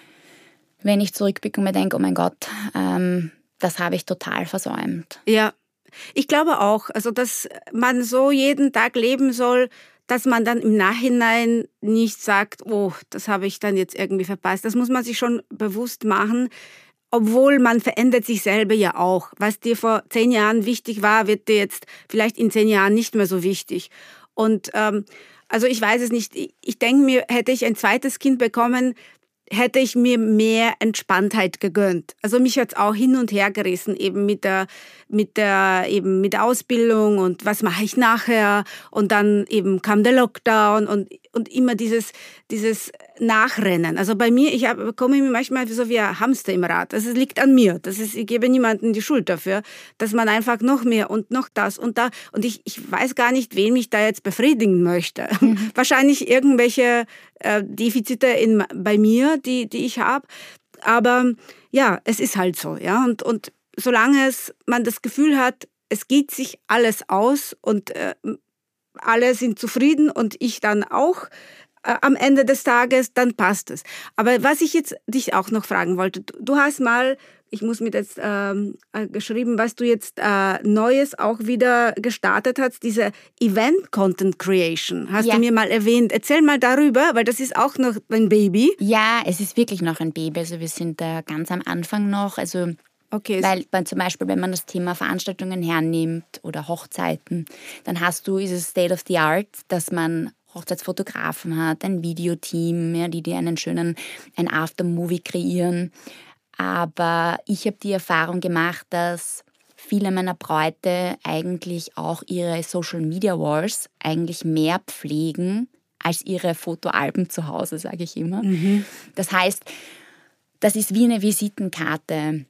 wenn ich zurückblicke und mir denke, oh mein Gott, ähm, das habe ich total versäumt. Ja, ich glaube auch, also dass man so jeden Tag leben soll, dass man dann im Nachhinein nicht sagt, oh, das habe ich dann jetzt irgendwie verpasst. Das muss man sich schon bewusst machen, obwohl man verändert sich selber ja auch. Was dir vor zehn Jahren wichtig war, wird dir jetzt vielleicht in zehn Jahren nicht mehr so wichtig. Und ähm, also ich weiß es nicht. Ich denke mir, hätte ich ein zweites Kind bekommen, hätte ich mir mehr Entspanntheit gegönnt. Also mich hat es auch hin und her gerissen, eben mit der, mit der, eben mit der Ausbildung und was mache ich nachher. Und dann eben kam der Lockdown und, und immer dieses, dieses Nachrennen. Also bei mir, ich hab, komme mir manchmal so wie ein Hamster im Rad. Also es liegt an mir. Das ist, ich gebe niemandem die Schuld dafür, dass man einfach noch mehr und noch das und da. Und ich, ich weiß gar nicht, wen ich da jetzt befriedigen möchte. Mhm. Wahrscheinlich irgendwelche äh, Defizite in, bei mir, die, die ich habe. Aber ja, es ist halt so. Ja? Und, und solange es, man das Gefühl hat, es geht sich alles aus und äh, alle sind zufrieden und ich dann auch äh, am Ende des Tages, dann passt es. Aber was ich jetzt dich auch noch fragen wollte, du hast mal, ich muss mir jetzt ähm, geschrieben, was du jetzt äh, Neues auch wieder gestartet hast, diese Event Content Creation, hast ja. du mir mal erwähnt. Erzähl mal darüber, weil das ist auch noch ein Baby. Ja, es ist wirklich noch ein Baby. Also wir sind da ganz am Anfang noch. Also okay. Weil, weil zum Beispiel, wenn man das Thema Veranstaltungen hernimmt oder Hochzeiten, dann hast du, ist es State of the Art, dass man Hochzeitsfotografen hat, ein Videoteam, ja, die dir einen schönen ein Aftermovie kreieren. Aber ich habe die Erfahrung gemacht, dass viele meiner Bräute eigentlich auch ihre Social Media Walls eigentlich mehr pflegen als ihre Fotoalben zu Hause, sage ich immer. Mhm. Das heißt, das ist wie eine Visitenkarte.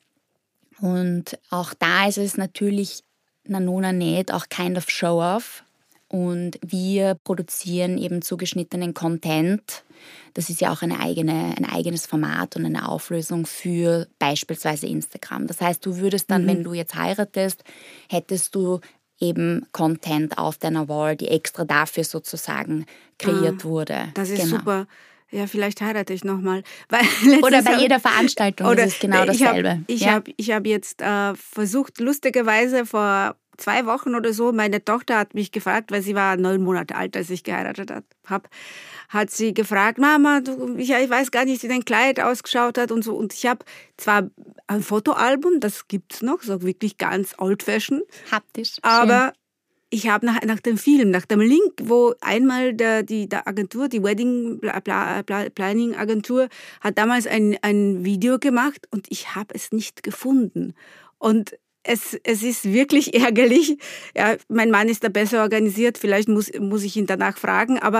Und auch da ist es natürlich, na nona nicht, auch kind of show-off. Und wir produzieren eben zugeschnittenen Content. Das ist ja auch eine eigene, ein eigenes Format und eine Auflösung für beispielsweise Instagram. Das heißt, du würdest dann, mhm. wenn du jetzt heiratest, hättest du eben Content auf deiner Wall, die extra dafür sozusagen kreiert ah, wurde. Das ist genau. super. Ja, vielleicht heirate ich nochmal. Oder bei jeder Veranstaltung oder ist es genau dasselbe. Ich habe ja? hab, ich hab jetzt äh, versucht, lustigerweise vor zwei Wochen oder so, meine Tochter hat mich gefragt, weil sie war neun Monate alt, als ich geheiratet habe, hat sie gefragt, Mama, du, ich, ich weiß gar nicht, wie dein Kleid ausgeschaut hat und so. Und ich habe zwar ein Fotoalbum, das gibt's noch, so wirklich ganz old-fashioned. Haptisch. Aber schön. Ich habe nach, nach dem Film, nach dem Link, wo einmal der, die der Agentur, die Wedding Planning Agentur, hat damals ein, ein Video gemacht und ich habe es nicht gefunden. Und es, es ist wirklich ärgerlich. Ja, mein Mann ist da besser organisiert, vielleicht muss, muss ich ihn danach fragen, aber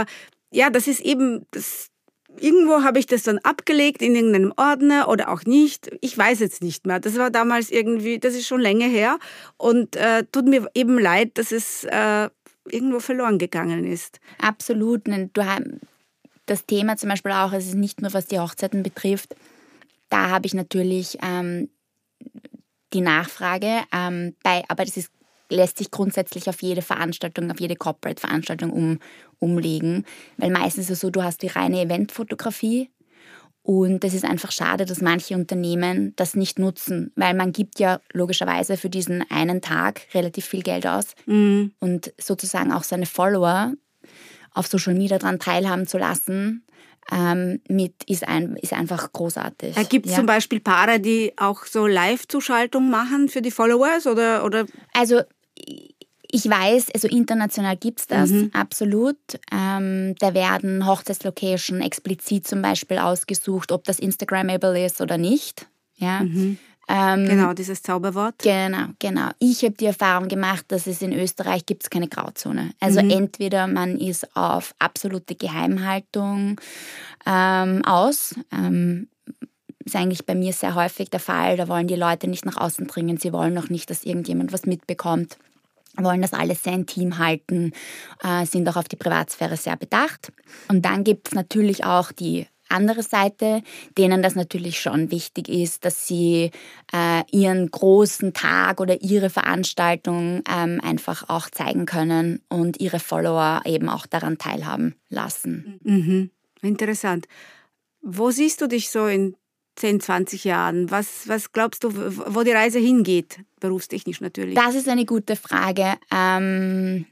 ja, das ist eben, das, irgendwo habe ich das dann abgelegt in irgendeinem Ordner oder auch nicht. Ich weiß jetzt nicht mehr. Das war damals irgendwie, das ist schon länger her und äh, tut mir eben leid, dass es äh, irgendwo verloren gegangen ist. Absolut. Du hast das Thema zum Beispiel auch, es ist nicht nur, was die Hochzeiten betrifft, da habe ich natürlich ähm, die Nachfrage, ähm, bei, aber das ist, lässt sich grundsätzlich auf jede Veranstaltung, auf jede Corporate-Veranstaltung um, umlegen, weil meistens ist es so, du hast die reine Eventfotografie und es ist einfach schade, dass manche Unternehmen das nicht nutzen, weil man gibt ja logischerweise für diesen einen Tag relativ viel Geld aus mhm. und sozusagen auch seine Follower auf Social Media daran teilhaben zu lassen, ähm, mit, ist, ein, ist einfach großartig. Da gibt es ja. zum Beispiel Paare, die auch so Live-Zuschaltung machen für die Followers? Oder, oder? Also ich weiß, also international gibt es das, mhm. absolut. Ähm, da werden Hochzeitslocation explizit zum Beispiel ausgesucht, ob das Instagrammable ist oder nicht. Ja. Mhm. Ähm, genau, dieses Zauberwort. Genau, genau. Ich habe die Erfahrung gemacht, dass es in Österreich gibt es keine Grauzone. Also mhm. entweder man ist auf absolute Geheimhaltung ähm, aus. Ähm, ist eigentlich bei mir sehr häufig der Fall. Da wollen die Leute nicht nach außen dringen. Sie wollen auch nicht, dass irgendjemand was mitbekommt. Wollen das alles sehr intim halten, äh, sind auch auf die Privatsphäre sehr bedacht. Und dann gibt es natürlich auch die andere Seite, denen das natürlich schon wichtig ist, dass sie äh, ihren großen Tag oder ihre Veranstaltung ähm, einfach auch zeigen können und ihre Follower eben auch daran teilhaben lassen. Mhm. Interessant. Wo siehst du dich so in zehn, zwanzig Jahren? Was, was glaubst du, wo die Reise hingeht, berufstechnisch natürlich? Das ist eine gute Frage. Ähm,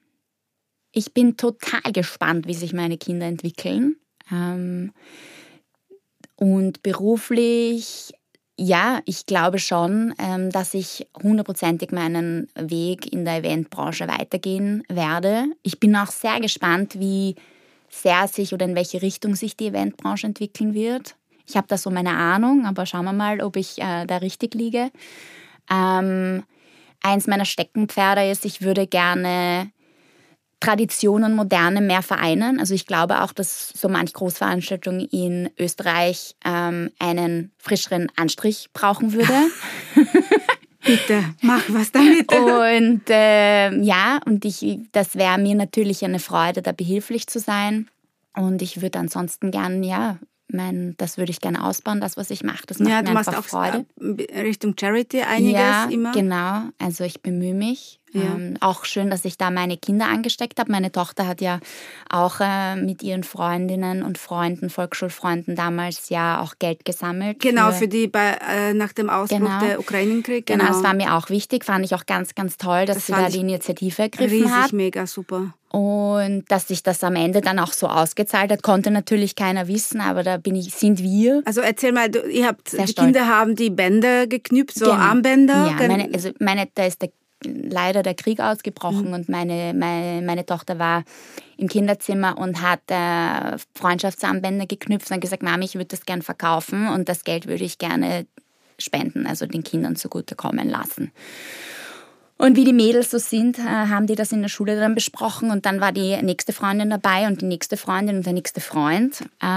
ich bin total gespannt, wie sich meine Kinder entwickeln. Ähm, und beruflich, ja, ich glaube schon, ähm, dass ich hundertprozentig meinen Weg in der Eventbranche weitergehen werde. Ich bin auch sehr gespannt, wie sehr sich oder in welche Richtung sich die Eventbranche entwickeln wird. Ich habe da so meine Ahnung, aber schauen wir mal, ob ich äh, da richtig liege. Ähm, eins meiner Steckenpferde ist, ich würde gerne Tradition und Moderne mehr vereinen. Also ich glaube auch, dass so manch Großveranstaltung in Österreich ähm, einen frischeren Anstrich brauchen würde. Bitte, mach was damit. Und äh, ja, und ich, das wäre mir natürlich eine Freude, da behilflich zu sein. Und ich würde ansonsten gern, ja, mein, das würde ich gerne ausbauen, das, was ich mache. Das macht ja, mir du machst einfach auch Freude. Richtung Charity einiges ja, immer. Genau. Also ich bemühe mich. Ja. Ähm, auch schön, dass ich da meine Kinder angesteckt habe. Meine Tochter hat ja auch äh, mit ihren Freundinnen und Freunden, Volksschulfreunden damals ja auch Geld gesammelt. Genau, für, für die bei, äh, nach dem Ausbruch genau. der Ukraine-Krieg. Genau. genau, das war mir auch wichtig. Fand ich auch ganz, ganz toll, dass das sie da die Initiative ergriffen riesig, hat. Riesig, mega, super. Und dass sich das am Ende dann auch so ausgezahlt hat, konnte natürlich keiner wissen, aber da bin ich, sind wir. Also erzähl mal, du, ihr habt, die stolz. Kinder haben die Bänder geknüpft, so genau. Armbänder. Ja, meine, also meine, da ist der, leider der Krieg ausgebrochen mhm. und meine, meine, meine Tochter war im Kinderzimmer und hat äh, Freundschaftsarmbänder geknüpft und gesagt, Mami, ich würde das gern verkaufen und das Geld würde ich gerne spenden, also den Kindern zugutekommen lassen. Und wie die Mädels so sind, haben die das in der Schule dann besprochen und dann war die nächste Freundin dabei und die nächste Freundin und der nächste Freund.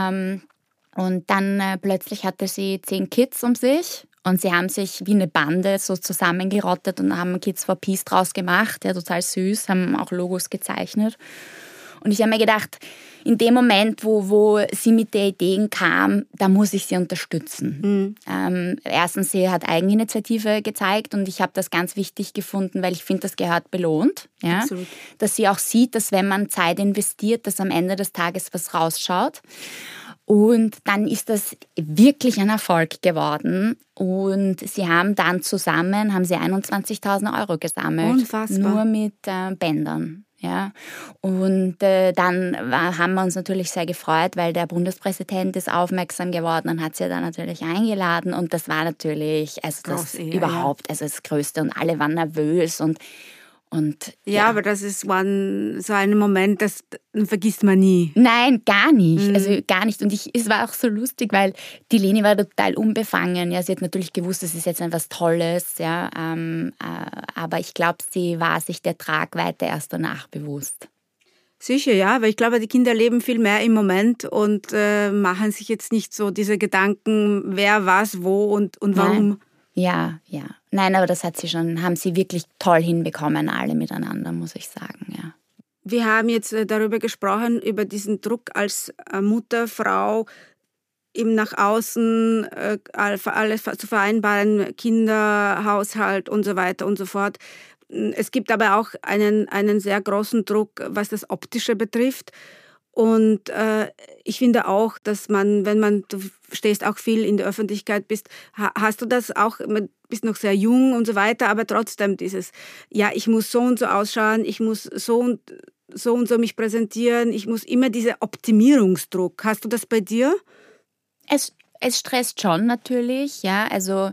Und dann plötzlich hatte sie zehn Kids um sich und sie haben sich wie eine Bande so zusammengerottet und haben Kids for Peace draus gemacht, ja, total süß, haben auch Logos gezeichnet. Und ich habe mir gedacht, in dem Moment, wo, wo sie mit der Idee kam, da muss ich sie unterstützen. Mhm. Ähm, erstens, sie hat Eigeninitiative gezeigt und ich habe das ganz wichtig gefunden, weil ich finde, das gehört belohnt. Ja? Absolut. Dass sie auch sieht, dass wenn man Zeit investiert, dass am Ende des Tages was rausschaut. Und dann ist das wirklich ein Erfolg geworden. Und sie haben dann zusammen, haben sie einundzwanzigtausend Euro gesammelt. Unfassbar. Nur mit äh, Bändern. Ja, und äh, dann war, haben wir uns natürlich sehr gefreut, weil der Bundespräsident ist aufmerksam geworden und hat sie dann natürlich eingeladen und das war natürlich also das Groß, ja, überhaupt, also das Größte und alle waren nervös und Und, ja, ja, aber das ist one, so ein Moment, das vergisst man nie. Nein, gar nicht. Mhm. Also gar nicht. Und ich, es war auch so lustig, weil die Leni war total unbefangen. Ja, sie hat natürlich gewusst, das ist jetzt etwas Tolles. Ja, ähm, äh, aber ich glaube, sie war sich der Tragweite erst danach bewusst. Sicher, ja, weil ich glaube, die Kinder leben viel mehr im Moment und äh, machen sich jetzt nicht so diese Gedanken, wer, was, wo und, und warum. Nein. Ja, ja. Nein, aber das hat sie schon, haben sie wirklich toll hinbekommen, alle miteinander, muss ich sagen, ja. Wir haben jetzt darüber gesprochen, über diesen Druck als Mutter, Frau, eben nach außen, äh, alles zu vereinbaren, Kinder, Haushalt und so weiter und so fort. Es gibt aber auch einen, einen sehr großen Druck, was das Optische betrifft. Und äh, ich finde auch, dass man, wenn man, du stehst auch viel in der Öffentlichkeit, bist, hast du das auch, bist noch sehr jung und so weiter, aber trotzdem dieses, ja, ich muss so und so ausschauen, ich muss so und so und so mich präsentieren, ich muss immer dieser Optimierungsdruck. Hast du das bei dir? Es, es stresst schon natürlich, ja, also,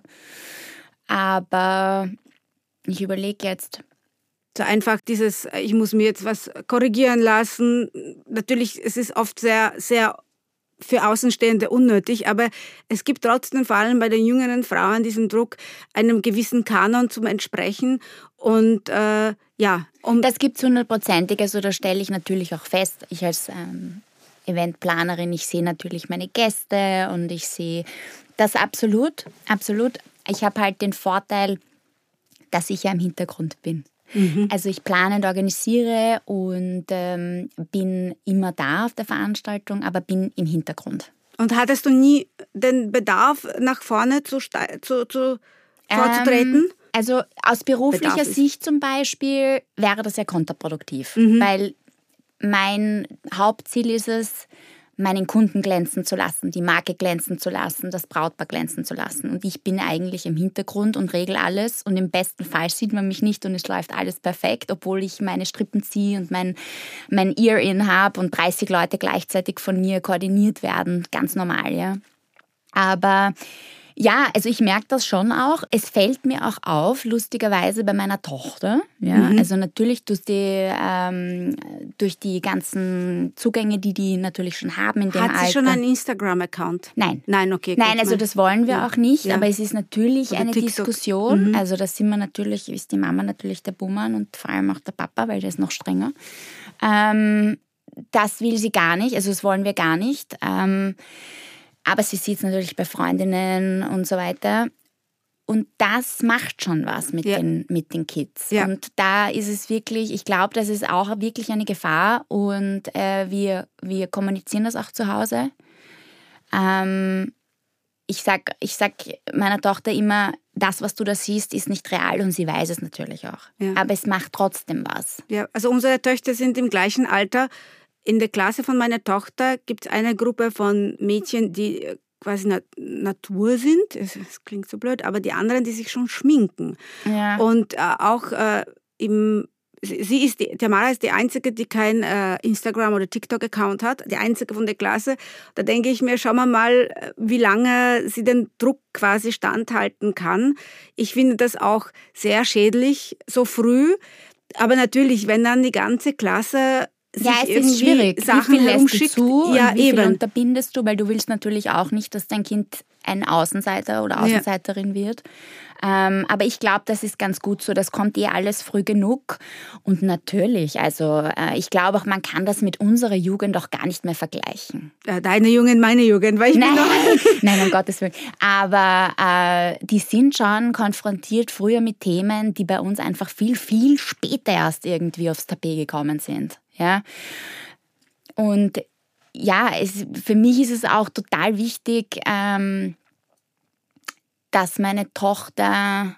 aber ich überlege jetzt. So einfach dieses, ich muss mir jetzt was korrigieren lassen. Natürlich, es ist oft sehr, sehr für Außenstehende unnötig, aber es gibt trotzdem vor allem bei den jüngeren Frauen diesen Druck, einem gewissen Kanon zu entsprechen. Und äh, ja. Um das gibt es hundertprozentig, also da stelle ich natürlich auch fest, ich als ähm, Eventplanerin, ich sehe natürlich meine Gäste und ich sehe das absolut, absolut. Ich habe halt den Vorteil, dass ich ja im Hintergrund bin. Mhm. Also ich plane und organisiere und ähm, bin immer da auf der Veranstaltung, aber bin im Hintergrund. Und hattest du nie den Bedarf, nach vorne zu, zu, zu vorzutreten? Ähm, also aus beruflicher Sicht zum Beispiel wäre das ja kontraproduktiv, mhm. weil mein Hauptziel ist es, meinen Kunden glänzen zu lassen, die Marke glänzen zu lassen, das Brautpaar glänzen zu lassen. Und ich bin eigentlich im Hintergrund und regel alles. Und im besten Fall sieht man mich nicht und es läuft alles perfekt, obwohl ich meine Strippen ziehe und mein, mein Ear-In habe und dreißig Leute gleichzeitig von mir koordiniert werden. Ganz normal, ja. Aber ja, also ich merke das schon auch. Es fällt mir auch auf, lustigerweise bei meiner Tochter. Ja, mhm. Also natürlich durch die, ähm, durch die ganzen Zugänge, die die natürlich schon haben in dem Alter. Hat sie schon einen Instagram-Account? Nein. Nein, okay. Nein, also das wollen wir ja. auch nicht. Ja. Aber es ist natürlich Oder eine TikTok. Diskussion. Mhm. Also da sind wir natürlich, ist die Mama natürlich der Buhmann und vor allem auch der Papa, weil der ist noch strenger. Ähm, das will sie gar nicht. Also das wollen wir gar nicht. Ähm, Aber sie sieht es natürlich bei Freundinnen und so weiter. Und das macht schon was mit, ja. den, mit den Kids. Ja. Und da ist es wirklich, ich glaube, das ist auch wirklich eine Gefahr. Und äh, wir, wir kommunizieren das auch zu Hause. Ähm, ich sag, ich sag meiner Tochter immer, das, was du da siehst, ist nicht real. Und sie weiß es natürlich auch. Ja. Aber es macht trotzdem was. Ja, also unsere Töchter sind im gleichen Alter. In der Klasse von meiner Tochter gibt es eine Gruppe von Mädchen, die quasi Na- Natur sind. Es, es klingt so blöd, aber die anderen, die sich schon schminken. Ja. Und äh, auch äh, im, sie ist die, Tamara ist die Einzige, die kein äh, Instagram- oder TikTok-Account hat. Die Einzige von der Klasse. Da denke ich mir, schauen wir mal, wie lange sie den Druck quasi standhalten kann. Ich finde das auch sehr schädlich, so früh. Aber natürlich, wenn dann die ganze Klasse ja, es ist schwierig. Sachen wie viel lässt du zu ja, und wie eben. viel unterbindest du, weil du willst natürlich auch nicht, dass dein Kind ein Außenseiter oder Außenseiterin ja. wird. Ähm, aber ich glaube, das ist ganz gut so. Das kommt eh alles früh genug. Und natürlich, also äh, ich glaube auch, man kann das mit unserer Jugend auch gar nicht mehr vergleichen. Ja, deine Jugend, meine Jugend, weil ich Nein, bin noch nein, um Gottes Willen. Aber äh, die sind schon konfrontiert früher mit Themen, die bei uns einfach viel, viel später erst irgendwie aufs Tapet gekommen sind. Ja, und ja, es, für mich ist es auch total wichtig, ähm, dass meine Tochter,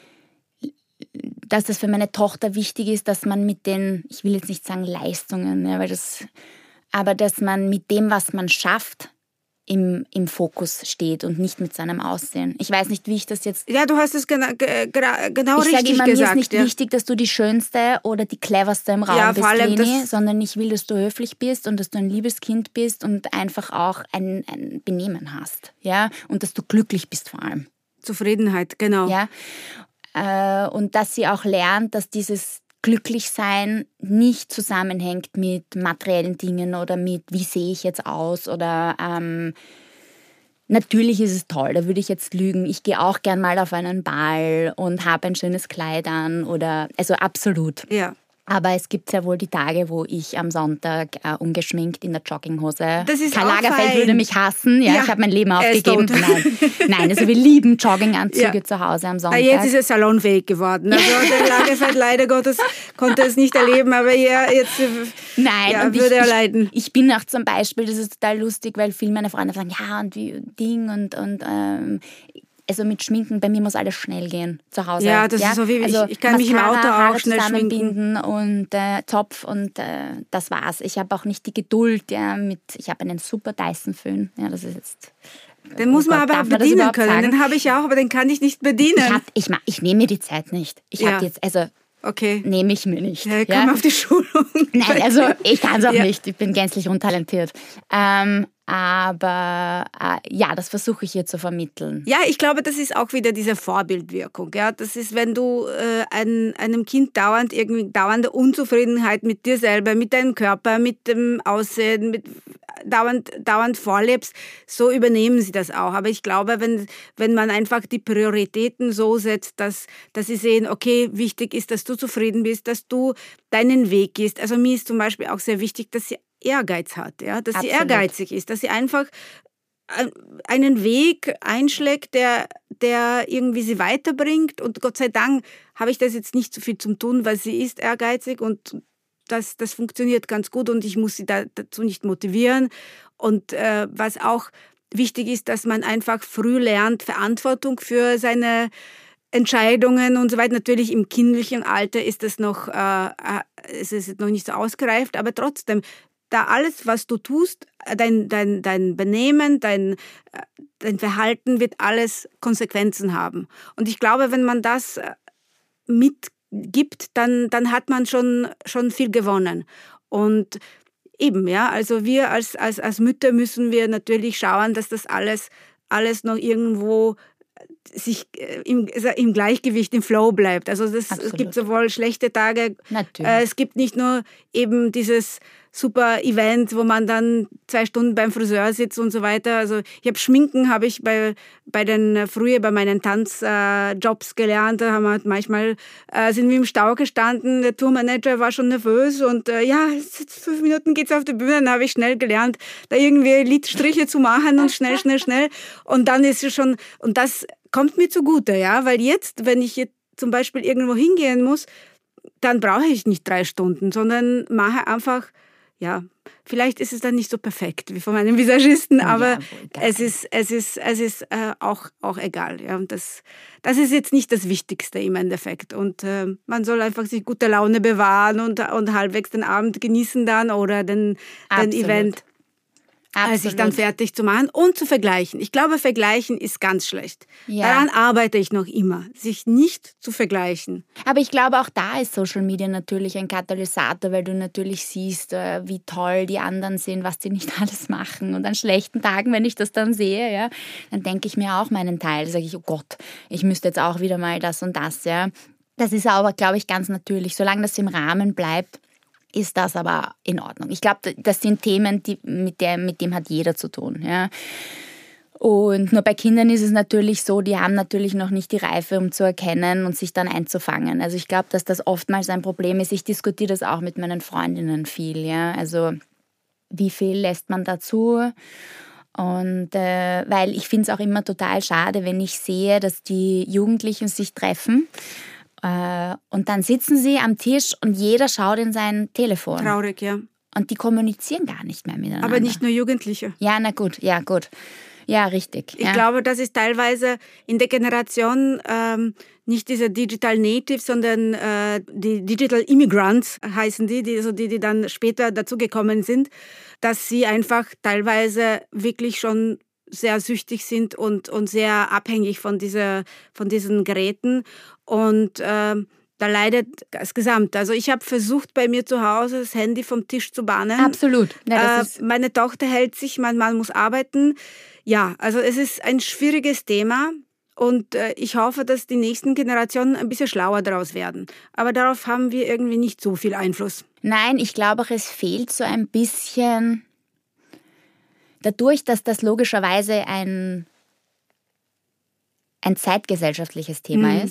dass das für meine Tochter wichtig ist, dass man mit den, ich will jetzt nicht sagen Leistungen, ja, weil das, aber dass man mit dem, was man schafft, Im, im Fokus steht und nicht mit seinem Aussehen. Ich weiß nicht, wie ich das jetzt... Ja, du hast es gena ge genau ich richtig immer, gesagt. Ich sage immer, mir ist nicht ja. wichtig, dass du die Schönste oder die Cleverste im Raum ja, bist, allem, Leni, sondern ich will, dass du höflich bist und dass du ein liebes Kind bist und einfach auch ein, ein Benehmen hast. Ja? Und dass du glücklich bist vor allem. Zufriedenheit, genau. Ja? Äh, und dass sie auch lernt, dass dieses Glücklichsein nicht zusammenhängt mit materiellen Dingen oder mit, wie sehe ich jetzt aus oder ähm, natürlich ist es toll, da würde ich jetzt lügen. Ich gehe auch gern mal auf einen Ball und habe ein schönes Kleid an oder, also absolut. Ja. Aber es gibt sehr wohl die Tage, wo ich am Sonntag äh, ungeschminkt in der Jogginghose. Das ist Karl auch Lagerfeld fein. würde mich hassen. Ja, Ja, ich habe mein Leben er ist aufgegeben. tot. Nein. Nein, also wir lieben Jogginganzüge Ja. zu Hause am Sonntag. Na, jetzt ist er salonfähig geworden. Also der Lagerfeld leider Gottes konnte es nicht erleben, aber ja, jetzt äh, Nein, ja, und würde ich, er leiden. Ich, ich bin auch zum Beispiel, das ist total lustig, weil viele meiner Freunde sagen, ja und wie Ding und, und ähm, also mit Schminken, bei mir muss alles schnell gehen zu Hause. Ja, das ist so wie, also ich, ich kann mich im Auto Mascara, auch Haare schnell schminken. zusammenbinden und äh, Zopf und äh, das war's. Ich habe auch nicht die Geduld, ja, mit, ich habe einen super Dyson-Föhn, ja, das ist jetzt... Den muss oh man Gott, aber darf man das bedienen überhaupt können. sagen? Den habe ich auch, aber den kann ich nicht bedienen. Ich, hab, ich, ma- ich nehme mir die Zeit nicht. Ich Ja. habe jetzt, also Okay. nehme ich mir nicht. Ja, komm ja? auf die Schulung. Nein, also ich kann es auch Ja. nicht. Ich bin gänzlich untalentiert. Ähm, aber äh, ja, das versuche ich hier zu vermitteln. Ja, ich glaube, das ist auch wieder diese Vorbildwirkung. Ja, das ist, wenn du äh, ein, einem Kind dauernd irgendwie dauernde Unzufriedenheit mit dir selber, mit deinem Körper, mit dem Aussehen, mit dauernd, dauernd vorlebst, so übernehmen sie das auch. Aber ich glaube, wenn, wenn man einfach die Prioritäten so setzt, dass, dass sie sehen, okay, wichtig ist, dass du zufrieden bist, dass du deinen Weg gehst. Also mir ist zum Beispiel auch sehr wichtig, dass sie Ehrgeiz hat, ja, dass sie Absolut. ehrgeizig ist, dass sie einfach einen Weg einschlägt, der, der irgendwie sie weiterbringt. Und Gott sei Dank habe ich das jetzt nicht so viel zum tun, weil sie ist ehrgeizig und das, das funktioniert ganz gut und ich muss sie da, dazu nicht motivieren. Und äh, was auch wichtig ist, dass man einfach früh lernt, Verantwortung für seine Entscheidungen und so weiter. Natürlich im kindlichen Alter ist das noch, äh, es ist noch nicht so ausgereift, aber trotzdem, da alles, was du tust, dein, dein, dein Benehmen, dein, dein Verhalten wird alles Konsequenzen haben. Und ich glaube, wenn man das mitgibt, dann, dann hat man schon, schon viel gewonnen. Und eben, ja, also wir als, als, als Mütter müssen wir natürlich schauen, dass das alles, alles noch irgendwo sich im, im Gleichgewicht, im Flow bleibt. Also das, es gibt sowohl schlechte Tage, äh, es gibt nicht nur eben dieses super Event, wo man dann zwei Stunden beim Friseur sitzt und so weiter. Also ich habe Schminken, habe ich bei, bei den, früher bei meinen Tanzjobs äh, gelernt. Da haben wir manchmal, äh, sind wir im Stau gestanden, der Tourmanager war schon nervös und äh, ja, jetzt fünf Minuten geht's auf die Bühne. Dann habe ich schnell gelernt, da irgendwie Lidstriche zu machen und schnell, schnell, schnell. Und dann ist es schon, und das kommt mir zugute, ja, weil jetzt, wenn ich jetzt zum Beispiel irgendwo hingehen muss, dann brauche ich nicht drei Stunden, sondern mache einfach, ja, vielleicht ist es dann nicht so perfekt wie von meinem Visagisten, aber ja, es ist, es ist, es ist äh, auch, auch egal. Ja. Und das, das ist jetzt nicht das Wichtigste im Endeffekt. Und äh, man soll einfach sich gute Laune bewahren und, und halbwegs den Abend genießen dann oder den, den Event. Absolut. Sich dann fertig zu machen und zu vergleichen. Ich glaube, vergleichen ist ganz schlecht. Ja. Daran arbeite ich noch immer, sich nicht zu vergleichen. Aber ich glaube, auch da ist Social Media natürlich ein Katalysator, weil du natürlich siehst, wie toll die anderen sind, was die nicht alles machen. Und an schlechten Tagen, wenn ich das dann sehe, ja, dann denke ich mir auch meinen Teil. Da sage ich, oh Gott, ich müsste jetzt auch wieder mal das und das. Ja. Das ist aber, glaube ich, ganz natürlich. Solange das im Rahmen bleibt, ist das aber in Ordnung. Ich glaube, das sind Themen, die, mit, der, mit dem hat jeder zu tun. Ja. Und nur bei Kindern ist es natürlich so, die haben natürlich noch nicht die Reife, um zu erkennen und sich dann einzufangen. Also ich glaube, dass das oftmals ein Problem ist. Ich diskutiere das auch mit meinen Freundinnen viel. Ja. Also wie viel lässt man dazu? Und äh, weil ich finde es auch immer total schade, wenn ich sehe, dass die Jugendlichen sich treffen. Und dann sitzen sie am Tisch und jeder schaut in sein Telefon. Traurig, ja. Und die kommunizieren gar nicht mehr miteinander. Aber nicht nur Jugendliche. Ja, na gut, ja gut. Ja, richtig. Ich ja. glaube, das ist teilweise in der Generation ähm, nicht diese Digital Natives, sondern äh, die Digital Immigrants heißen die, die, also die, die dann später dazugekommen sind, dass sie einfach teilweise wirklich schon sehr süchtig sind und, und sehr abhängig von, dieser, von diesen Geräten. Und äh, da leidet das Gesamte. Also ich habe versucht, bei mir zu Hause das Handy vom Tisch zu bannen. Absolut. Ja, das äh, meine Tochter hält sich, mein Mann muss arbeiten. Ja, also es ist ein schwieriges Thema. Und äh, ich hoffe, dass die nächsten Generationen ein bisschen schlauer daraus werden. Aber darauf haben wir irgendwie nicht so viel Einfluss. Nein, ich glaube auch, es fehlt so ein bisschen... Dadurch, dass das logischerweise ein, ein zeitgesellschaftliches Thema mhm. ist,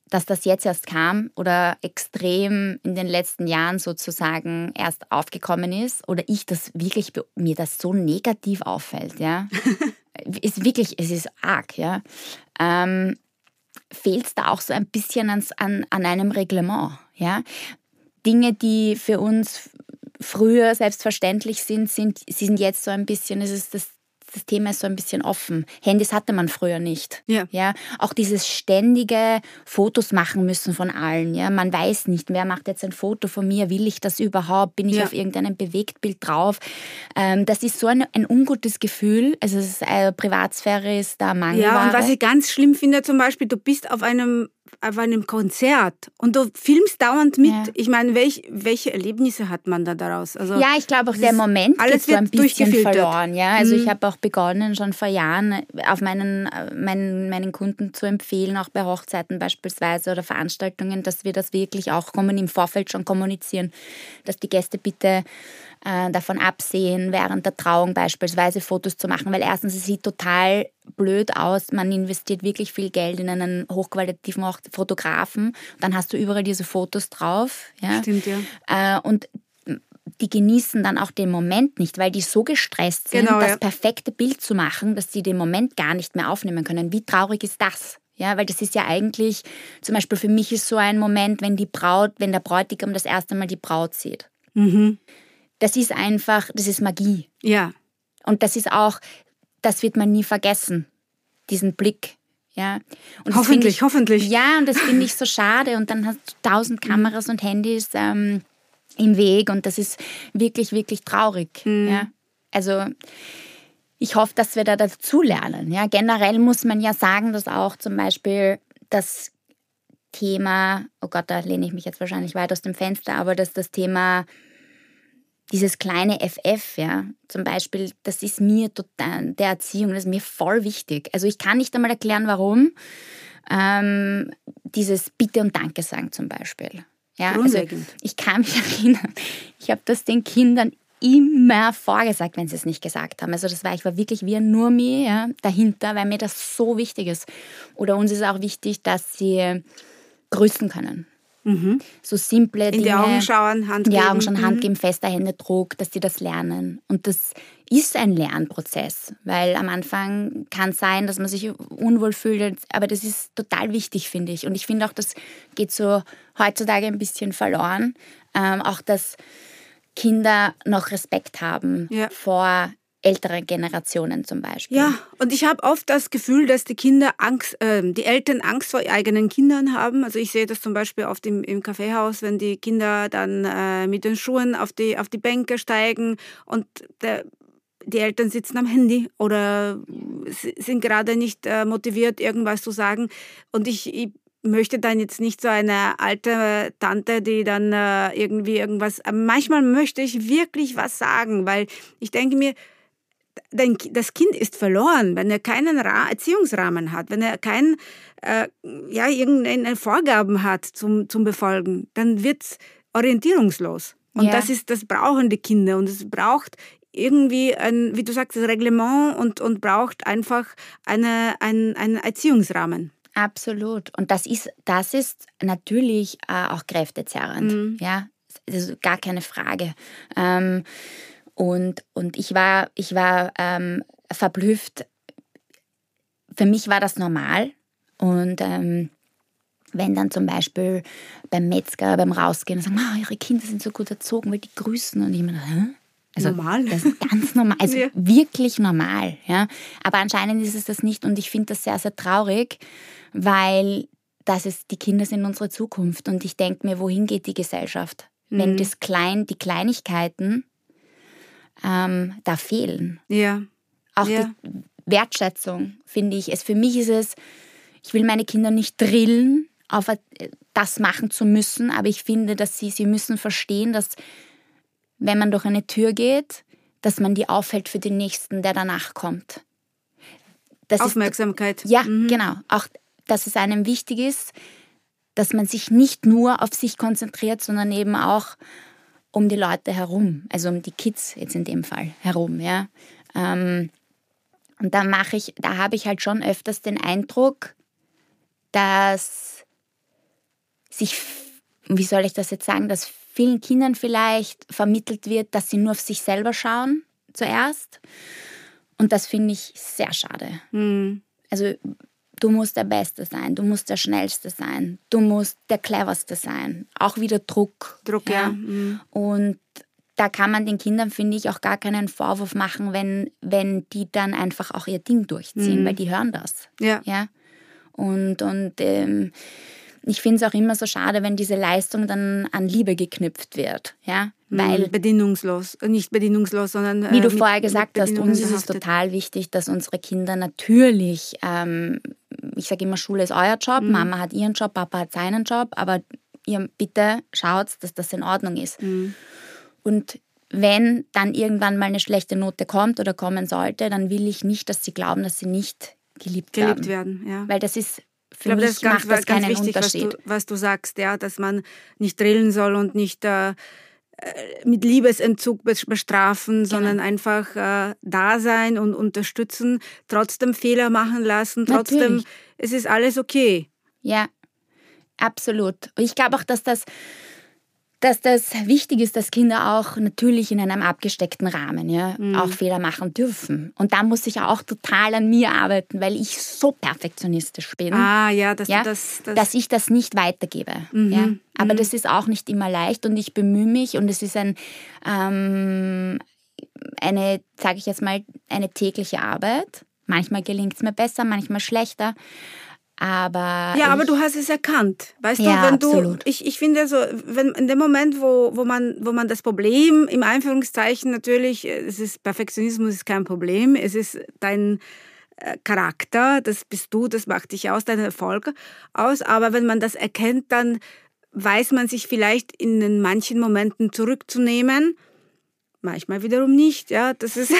dass das jetzt erst kam oder extrem in den letzten Jahren sozusagen erst aufgekommen ist oder ich das wirklich, mir das so negativ auffällt, ja, ist wirklich, es ist arg, ja, ähm, fehlt es da auch so ein bisschen ans, an, an einem Reglement, ja. Dinge, die für uns früher selbstverständlich sind, sind, sind jetzt so ein bisschen, es ist das Das Thema ist so ein bisschen offen. Handys hatte man früher nicht. Ja. Ja, auch dieses ständige Fotos machen müssen von allen. Ja, man weiß nicht, wer macht jetzt ein Foto von mir, will ich das überhaupt, bin ich ja. auf irgendeinem Bewegtbild drauf. Ähm, das ist so ein, ein ungutes Gefühl. Also es ist, äh, Privatsphäre ist da Mangelware. Ja, und was ich ganz schlimm finde zum Beispiel, du bist auf einem auf einem Konzert und du filmst dauernd mit. Ja. Ich meine, welch, welche Erlebnisse hat man da daraus? Also, ja, ich glaube auch, der Moment geht so ein bisschen verloren. Ja? Also mhm. ich habe auch begonnen, schon vor Jahren auf meinen, meinen, meinen Kunden zu empfehlen, auch bei Hochzeiten beispielsweise oder Veranstaltungen, dass wir das wirklich auch im Vorfeld schon kommunizieren, dass die Gäste bitte äh, davon absehen, während der Trauung beispielsweise Fotos zu machen, weil erstens, es sieht total blöd aus, man investiert wirklich viel Geld in einen hochqualitativen Fotografen, dann hast du überall diese Fotos drauf. Ja? Stimmt, ja. Äh, und die genießen dann auch den Moment nicht, weil die so gestresst sind, genau, das ja. perfekte Bild zu machen, dass sie den Moment gar nicht mehr aufnehmen können. Wie traurig ist das? Ja, weil das ist ja eigentlich, zum Beispiel für mich ist so ein Moment, wenn die Braut, wenn der Bräutigam das erste Mal die Braut sieht. Mhm. Das ist einfach, das ist Magie. Ja. Und das ist auch, das wird man nie vergessen, diesen Blick. Ja. Und hoffentlich, ich, hoffentlich. Ja, und das finde ich so schade. Und dann hast du tausend Kameras und Handys ähm, im Weg und das ist wirklich, wirklich traurig. Mhm. Ja. Also ich hoffe, dass wir da dazu lernen. Ja. Generell muss man ja sagen, dass auch zum Beispiel das Thema, oh Gott, da lehne ich mich jetzt wahrscheinlich weit aus dem Fenster, aber dass das Thema dieses kleine F F, ja, zum Beispiel, das ist mir total, der Erziehung, das ist mir voll wichtig. Also ich kann nicht einmal erklären, warum. Ähm, dieses Bitte und Danke sagen zum Beispiel. Ja, also ich kann mich erinnern, ich habe das den Kindern immer vorgesagt, wenn sie es nicht gesagt haben. Also das war, ich war wirklich wie ein Nurmi, ja, dahinter, weil mir das so wichtig ist. Oder uns ist auch wichtig, dass sie grüßen können. Mhm. So simple Dinge. In die Augen schauen, Hand geben. In die Augen schauen, Hand geben, fester Händedruck, dass sie das lernen. Und das ist ein Lernprozess, weil am Anfang kann es sein, dass man sich unwohl fühlt, aber das ist total wichtig, finde ich. Und ich finde auch, das geht so heutzutage ein bisschen verloren. Ähm, auch, dass Kinder noch Respekt haben ja. vor ältere Generationen zum Beispiel. Ja, und ich habe oft das Gefühl, dass die Kinder Angst, äh, die Eltern Angst vor eigenen Kindern haben. Also ich sehe das zum Beispiel oft im, im Kaffeehaus, wenn die Kinder dann äh, mit den Schuhen auf die, auf die Bänke steigen und der, die Eltern sitzen am Handy oder sind gerade nicht äh, motiviert, irgendwas zu sagen. Und ich, ich möchte dann jetzt nicht so eine alte Tante, die dann äh, irgendwie irgendwas... Manchmal möchte ich wirklich was sagen, weil ich denke mir, das Kind ist verloren, wenn er keinen Erziehungsrahmen hat, wenn er keinen, äh, ja, irgendeine Vorgaben hat zum, zum Befolgen, dann wird es orientierungslos. Und ja. das ist, das brauchen die Kinder. Und es braucht irgendwie ein, wie du sagst, das Reglement und, und braucht einfach eine, ein, einen Erziehungsrahmen. Absolut. Und das ist, das ist natürlich äh, auch kräftezerrend. Mhm. Ja, das ist gar keine Frage. Ähm, Und, und ich war, ich war ähm, verblüfft. Für mich war das normal. Und ähm, wenn dann zum Beispiel beim Metzger, beim Rausgehen, sagen, oh, ihre Kinder sind so gut erzogen, weil die grüßen. Und ich meine, hä? Also, normal? Das ist ganz normal, also ja. wirklich normal. Ja? Aber anscheinend ist es das nicht. Und ich finde das sehr, sehr traurig, weil das ist, die Kinder sind unsere Zukunft. Und ich denke mir, wohin geht die Gesellschaft? Mhm. Wenn das Klein, die Kleinigkeiten Ähm, da fehlen. Ja. Auch ja. die Wertschätzung, finde ich. Es, für mich ist es, ich will meine Kinder nicht drillen, auf das machen zu müssen, aber ich finde, dass sie, sie müssen verstehen, dass wenn man durch eine Tür geht, dass man die aufhält für den Nächsten, der danach kommt. Das Aufmerksamkeit. Ist, ja, mhm. genau. Auch, dass es einem wichtig ist, dass man sich nicht nur auf sich konzentriert, sondern eben auch um die Leute herum, also um die Kids jetzt in dem Fall herum, ja. Ähm, und da mache ich, da habe ich halt schon öfters den Eindruck, dass sich, wie soll ich das jetzt sagen, dass vielen Kindern vielleicht vermittelt wird, dass sie nur auf sich selber schauen zuerst. Und das finde ich sehr schade. Mhm. Also du musst der Beste sein, du musst der Schnellste sein, du musst der Cleverste sein. Auch wieder Druck. Druck, ja. ja. Mhm. Und da kann man den Kindern, finde ich, auch gar keinen Vorwurf machen, wenn, wenn die dann einfach auch ihr Ding durchziehen, mhm. weil die hören das. Ja. ja? Und, und ähm, ich finde es auch immer so schade, wenn diese Leistung dann an Liebe geknüpft wird. Ja? Weil, bedingungslos, nicht bedingungslos, sondern... Wie du äh, mit, vorher gesagt hast, uns ist es behaftet. total wichtig, dass unsere Kinder natürlich, ähm, ich sage immer, Schule ist euer Job, mhm. Mama hat ihren Job, Papa hat seinen Job, aber ihr bitte schaut, dass das in Ordnung ist. Mhm. Und wenn dann irgendwann mal eine schlechte Note kommt oder kommen sollte, dann will ich nicht, dass sie glauben, dass sie nicht geliebt, geliebt werden. werden. Ja. Weil das ist... Für ich glaube, mich das ist ganz, macht das ganz keinen wichtig, Unterschied. Was du, was du sagst, ja, dass man nicht drillen soll und nicht äh, mit Liebesentzug bestrafen, genau. sondern einfach äh, da sein und unterstützen, trotzdem Fehler machen lassen, trotzdem, Natürlich. Es ist alles okay. Ja, absolut. Ich glaube auch, dass das, dass das wichtig ist, dass Kinder auch natürlich in einem abgesteckten Rahmen ja, mhm. auch Fehler machen dürfen. Und da muss ich auch total an mir arbeiten, weil ich so perfektionistisch bin, ah, ja, dass, ja, du das, das dass ich das nicht weitergebe. Mhm. Ja. Aber mhm. das ist auch nicht immer leicht und ich bemühe mich und es ist ein, ähm, eine, sage ich jetzt mal, eine tägliche Arbeit. Manchmal gelingt es mir besser, manchmal schlechter. Aber ja, ich, aber du hast es erkannt, weißt ja, du, wenn du, absolut. ich, ich finde so, wenn in dem Moment, wo, wo man, wo man das Problem, im Anführungszeichen natürlich, es ist Perfektionismus ist kein Problem, es ist dein Charakter, das bist du, das macht dich aus, dein Erfolg aus, aber wenn man das erkennt, dann weiß man sich vielleicht in den manchen Momenten zurückzunehmen, manchmal wiederum nicht, ja, das ist,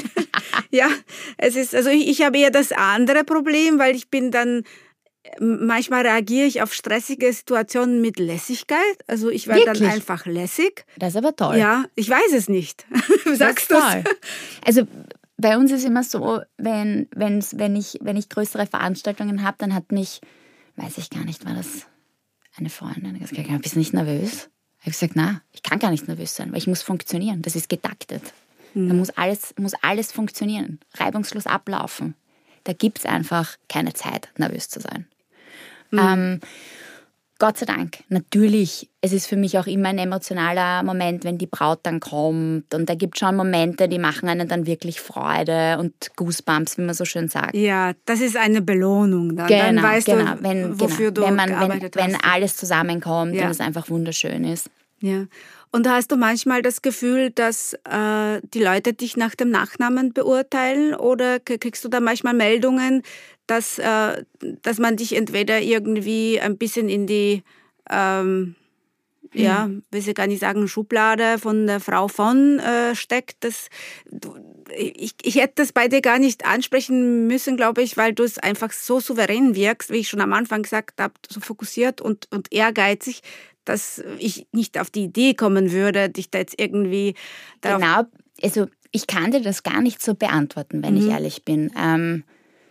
ja, es ist, also ich, ich habe eher das andere Problem, weil ich bin dann, manchmal reagiere ich auf stressige Situationen mit Lässigkeit, also ich werde dann einfach lässig. Das ist aber toll. Ja, ich weiß es nicht. Sagst du es? Also bei uns ist immer so, wenn, wenn's, wenn, ich, wenn ich größere Veranstaltungen habe, dann hat mich, weiß ich gar nicht, war das eine Freundin, die gesagt, bist du nicht nervös? Ich habe gesagt, na, ich kann gar nicht nervös sein, weil ich muss funktionieren. Das ist getaktet. Mhm. Da muss alles, muss alles funktionieren, reibungslos ablaufen. Da gibt es einfach keine Zeit, nervös zu sein. Mhm. Ähm, Gott sei Dank, natürlich, es ist für mich auch immer ein emotionaler Moment, wenn die Braut dann kommt. Und da gibt es schon Momente, die machen einen dann wirklich Freude und Goosebumps, wie man so schön sagt. Ja, das ist eine Belohnung. Dann, genau, dann weißt genau. du, wenn, wofür genau. du wenn man, gearbeitet wenn, hast. Wenn alles zusammenkommt ja. und es einfach wunderschön ist. Ja. Und hast du manchmal das Gefühl, dass äh, die Leute dich nach dem Nachnamen beurteilen oder kriegst du da manchmal Meldungen, dass, äh, dass man dich entweder irgendwie ein bisschen in die, ähm, hm. ja, will ich gar nicht sagen, Schublade von der Frau von äh, steckt? Das, du, ich, ich hätte das bei dir gar nicht ansprechen müssen, glaube ich, weil du es einfach so souverän wirkst, wie ich schon am Anfang gesagt habe, so fokussiert und, und ehrgeizig, dass ich nicht auf die Idee kommen würde, dich da jetzt irgendwie... Genau, also ich kann dir das gar nicht so beantworten, wenn mhm. ich ehrlich bin. Ähm,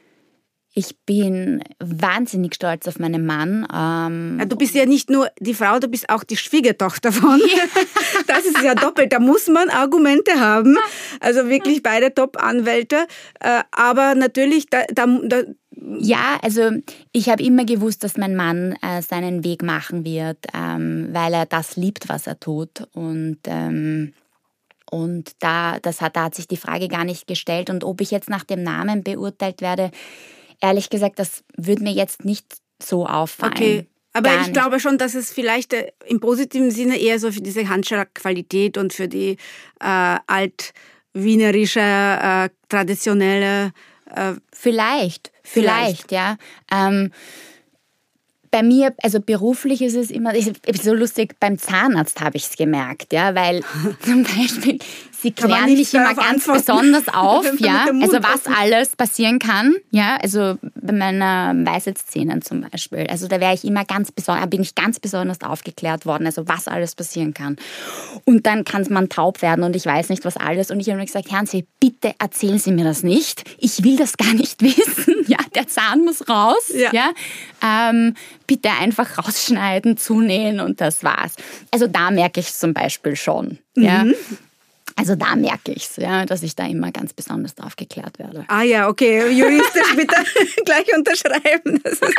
ich bin wahnsinnig stolz auf meinen Mann. Ähm, ja, du bist ja nicht nur die Frau, du bist auch die Schwiegertochter von. Ja. Das ist ja doppelt, da muss man Argumente haben. Also wirklich beide Top-Anwälte. Äh, aber natürlich, da... da, da Ja, also ich habe immer gewusst, dass mein Mann äh, seinen Weg machen wird, ähm, weil er das liebt, was er tut. Und, ähm, und da, das hat, da hat sich die Frage gar nicht gestellt. Und ob ich jetzt nach dem Namen beurteilt werde, ehrlich gesagt, das würde mir jetzt nicht so auffallen. Okay, aber gar ich nicht. glaube schon, dass es vielleicht äh, im positiven Sinne eher so für diese Handschlagqualität und für die äh, altwienerische, äh, traditionelle... Äh, vielleicht, vielleicht, vielleicht, ja. Ähm, bei mir, also beruflich ist es immer, ist so lustig, beim Zahnarzt habe ich es gemerkt, ja, weil zum Beispiel Sie klären mich immer ganz besonders auf, ja, also was alles passieren kann, ja, also bei meiner Weisheitszähnen zum Beispiel, also da wäre ich immer ganz besonders, bin ich ganz besonders aufgeklärt worden, also was alles passieren kann. Und dann kann man taub werden und ich weiß nicht, was alles. Und ich habe mir gesagt, Herrn Sie, bitte erzählen Sie mir das nicht. Ich will das gar nicht wissen, ja, der Zahn muss raus, ja, ja. Ähm, bitte einfach rausschneiden, zunähen und das war's. Also da merke ich es zum Beispiel schon, mhm. ja. Also da merke ich es, ja, dass ich da immer ganz besonders aufgeklärt werde. Ah ja, okay, juristisch bitte gleich unterschreiben.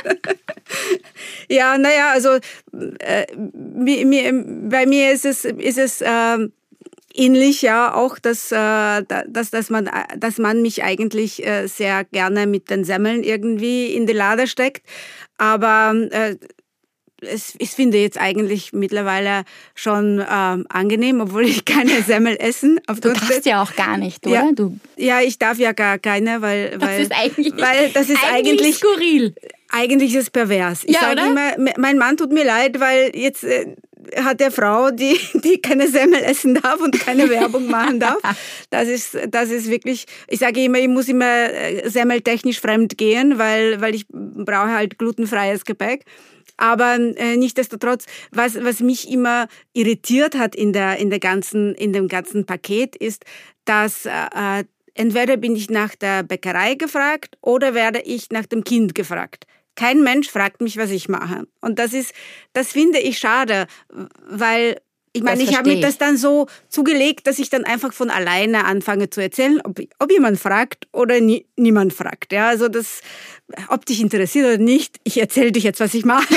Ja, naja, also äh, mi, mi, bei mir ist es, ist es äh, ähnlich, ja, auch, dass, äh, dass, dass, man, dass man mich eigentlich äh, sehr gerne mit den Semmeln irgendwie in die Lade steckt. Aber äh, Es, ich finde jetzt eigentlich mittlerweile schon ähm, angenehm, obwohl ich keine Semmel essen. Du darfst ja auch gar nicht, oder? Ja, du ja, ich darf ja gar keine, weil, weil, das ist eigentlich, weil das ist eigentlich, eigentlich skurril. Eigentlich ist es pervers. Ich ja, sage immer, mein Mann tut mir leid, weil jetzt äh, hat der Frau, die, die keine Semmel essen darf und keine Werbung machen darf. Das ist, das ist wirklich, ich sage immer, ich muss immer semmeltechnisch fremd gehen, weil, weil ich brauche halt glutenfreies Gebäck. Aber äh, nichtsdestotrotz, was, was mich immer irritiert hat in, der, in, der ganzen, in dem ganzen Paket, ist, dass äh, entweder bin ich nach der Bäckerei gefragt oder werde ich nach dem Kind gefragt. Kein Mensch fragt mich, was ich mache. Und das ist, das finde ich schade, weil ich meine, ich habe mir das dann so zugelegt, dass ich dann einfach von alleine anfange zu erzählen, ob, ob jemand fragt oder nie, niemand fragt. Ja, also das, ob dich interessiert oder nicht, ich erzähle dich jetzt, was ich mache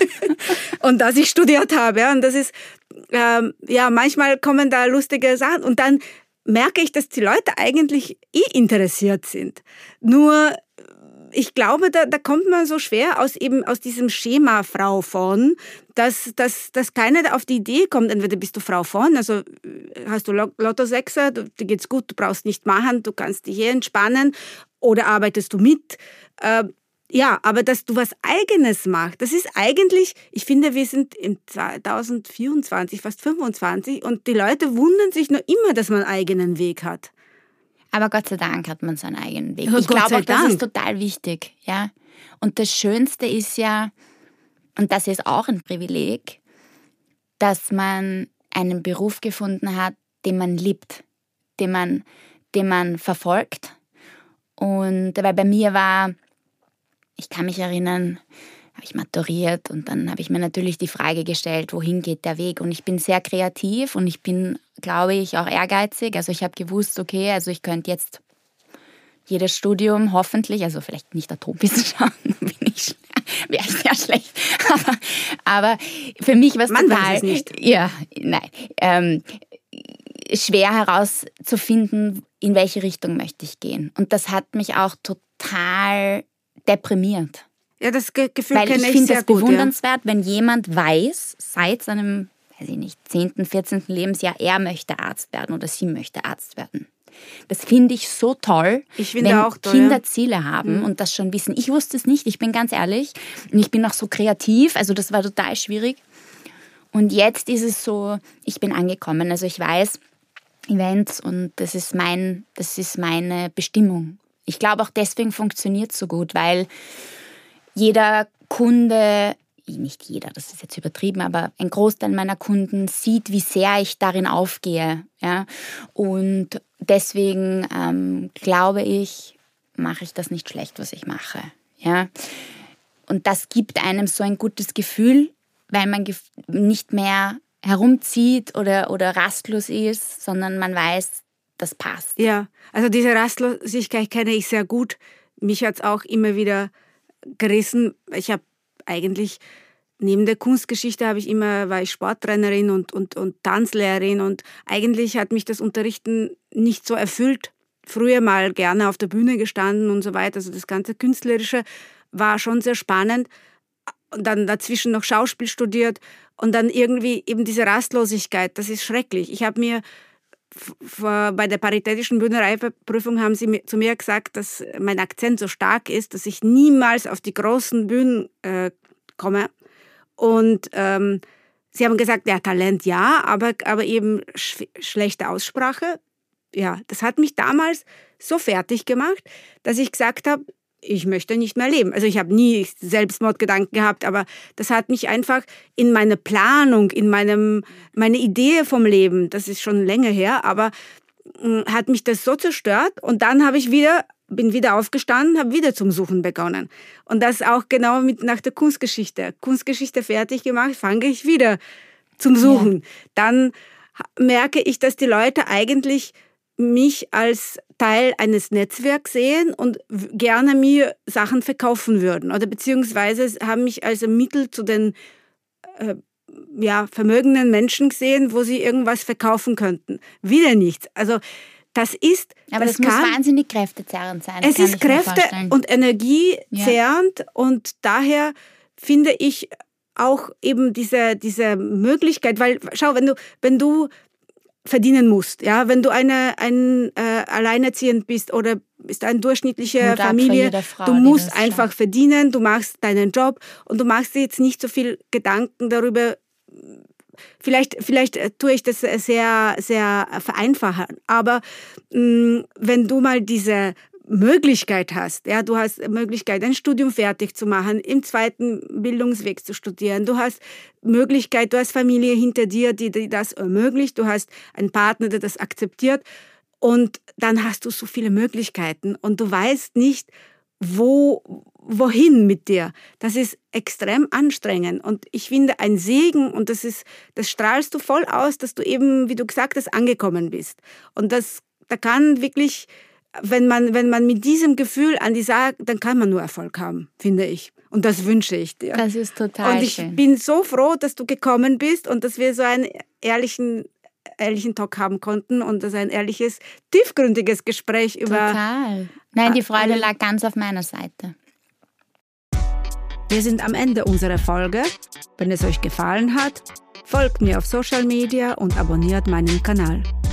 und dass ich studiert habe. Ja, und das ist, ähm, ja, manchmal kommen da lustige Sachen und dann merke ich, dass die Leute eigentlich eh interessiert sind. Nur ich glaube, da, da kommt man so schwer aus eben aus diesem Schema Frau von, dass, dass, dass keiner auf die Idee kommt, entweder bist du Frau von, also hast du Lotto-Sechser, dir geht's gut, du brauchst nicht machen, du kannst dich hier entspannen, oder arbeitest du mit. Äh, ja, aber dass du was Eigenes machst, das ist eigentlich, ich finde, wir sind im zwanzig vierundzwanzig, fast fünfundzwanzig und die Leute wundern sich noch immer, dass man einen eigenen Weg hat. Aber Gott sei Dank hat man seinen eigenen Weg. Ja, ich Gott glaube sei auch, das Dank. ist total wichtig. Ja? Und das Schönste ist ja, und das ist auch ein Privileg, dass man einen Beruf gefunden hat, den man liebt, den man, den man verfolgt. Und weil bei mir war, ich kann mich erinnern, habe ich maturiert und dann habe ich mir natürlich die Frage gestellt, wohin geht der Weg? Und ich bin sehr kreativ und ich bin, glaube ich, auch ehrgeizig. Also ich habe gewusst, okay, also ich könnte jetzt jedes Studium hoffentlich, also vielleicht nicht Atomwissenschaften, bin ich, wäre ich sehr schlecht. Aber, aber für mich war es total... Man weiß es nicht. Ja, nein. Ähm, schwer herauszufinden, in welche Richtung möchte ich gehen. Und das hat mich auch total deprimiert. Ja, das Ge- Gefühl Weil kenne ich ich finde sehr das gut, bewundernswert, ja. Wenn jemand weiß, seit seinem, weiß ich nicht, zehnten, vierzehnten Lebensjahr, er möchte Arzt werden oder sie möchte Arzt werden. Das finde ich so toll, ich finde wenn auch toll, Kinder ja. Ziele haben Mhm. und das schon wissen. Ich wusste es nicht, ich bin ganz ehrlich. Und ich bin auch so kreativ, also das war total schwierig. Und jetzt ist es so, ich bin angekommen. Also ich weiß Events und das ist, mein, das ist meine Bestimmung. Ich glaube auch deswegen funktioniert es so gut, weil jeder Kunde, nicht jeder, das ist jetzt übertrieben, aber ein Großteil meiner Kunden sieht, wie sehr ich darin aufgehe. Ja? Und deswegen ähm, glaube ich, mache ich das nicht schlecht, was ich mache. Ja? Und das gibt einem so ein gutes Gefühl, weil man gef- nicht mehr herumzieht oder, oder rastlos ist, sondern man weiß, das passt. Ja, also diese Rastlosigkeit kenne ich sehr gut. Mich hat es auch immer wieder gerissen. Ich habe eigentlich neben der Kunstgeschichte habe ich immer war ich Sporttrainerin und und und Tanzlehrerin und eigentlich hat mich das Unterrichten nicht so erfüllt. Früher mal gerne auf der Bühne gestanden und so weiter. Also das ganze Künstlerische war schon sehr spannend. Und dann dazwischen noch Schauspiel studiert und dann irgendwie eben diese Rastlosigkeit. Das ist schrecklich. Ich habe mir bei der paritätischen Bühnenreife-Prüfung haben sie zu mir gesagt, dass mein Akzent so stark ist, dass ich niemals auf die großen Bühnen äh, komme. Und ähm, sie haben gesagt, ja, Talent ja, aber, aber eben sch- schlechte Aussprache. ja, das hat mich damals so fertig gemacht, dass ich gesagt habe, ich möchte nicht mehr leben. Also ich habe nie Selbstmordgedanken gehabt, aber das hat mich einfach in meine Planung, in meinem, meine Idee vom Leben, das ist schon länger her, aber mh, hat mich das so zerstört und dann habe ich wieder, bin wieder aufgestanden, habe wieder zum Suchen begonnen. Und das auch genau mit nach der Kunstgeschichte. Kunstgeschichte fertig gemacht, fange ich wieder zum Suchen. Ja. Dann merke ich, dass die Leute eigentlich mich als Teil eines Netzwerks sehen und gerne mir Sachen verkaufen würden oder beziehungsweise haben mich als ein Mittel zu den äh, ja, vermögenden Menschen gesehen, wo sie irgendwas verkaufen könnten. Wieder nichts. Also das ist... Aber das, das muss kann, wahnsinnig kräftezerrend sein. Es ist kräfte- und energiezerrend ja. und daher finde ich auch eben diese, diese Möglichkeit, weil schau, wenn du, wenn du verdienen musst. Ja, wenn du eine ein äh, alleinerziehend bist oder bist eine durchschnittliche Hut Familie, Frau, du musst einfach schafft. verdienen, du machst deinen Job und du machst dir jetzt nicht so viel Gedanken darüber. Vielleicht vielleicht tue ich das sehr sehr vereinfachen, aber mh, wenn du mal diese Möglichkeit hast, ja, du hast Möglichkeit, ein Studium fertig zu machen, im zweiten Bildungsweg zu studieren, du hast Möglichkeit, du hast Familie hinter dir, die, die das ermöglicht, du hast einen Partner, der das akzeptiert und dann hast du so viele Möglichkeiten und du weißt nicht, wo, wohin mit dir. Das ist extrem anstrengend und ich finde ein Segen und das ist, das strahlst du voll aus, dass du eben, wie du gesagt hast, angekommen bist und das, da kann wirklich Wenn man, wenn man mit diesem Gefühl an die Sache, dann kann man nur Erfolg haben, finde ich. Und das wünsche ich dir. Das ist total Und ich schön. bin so froh, dass du gekommen bist und dass wir so einen ehrlichen, ehrlichen Talk haben konnten und dass ein ehrliches, tiefgründiges Gespräch über... Total. Nein, die Freude lag ganz auf meiner Seite. Wir sind am Ende unserer Folge. Wenn es euch gefallen hat, folgt mir auf Social Media und abonniert meinen Kanal.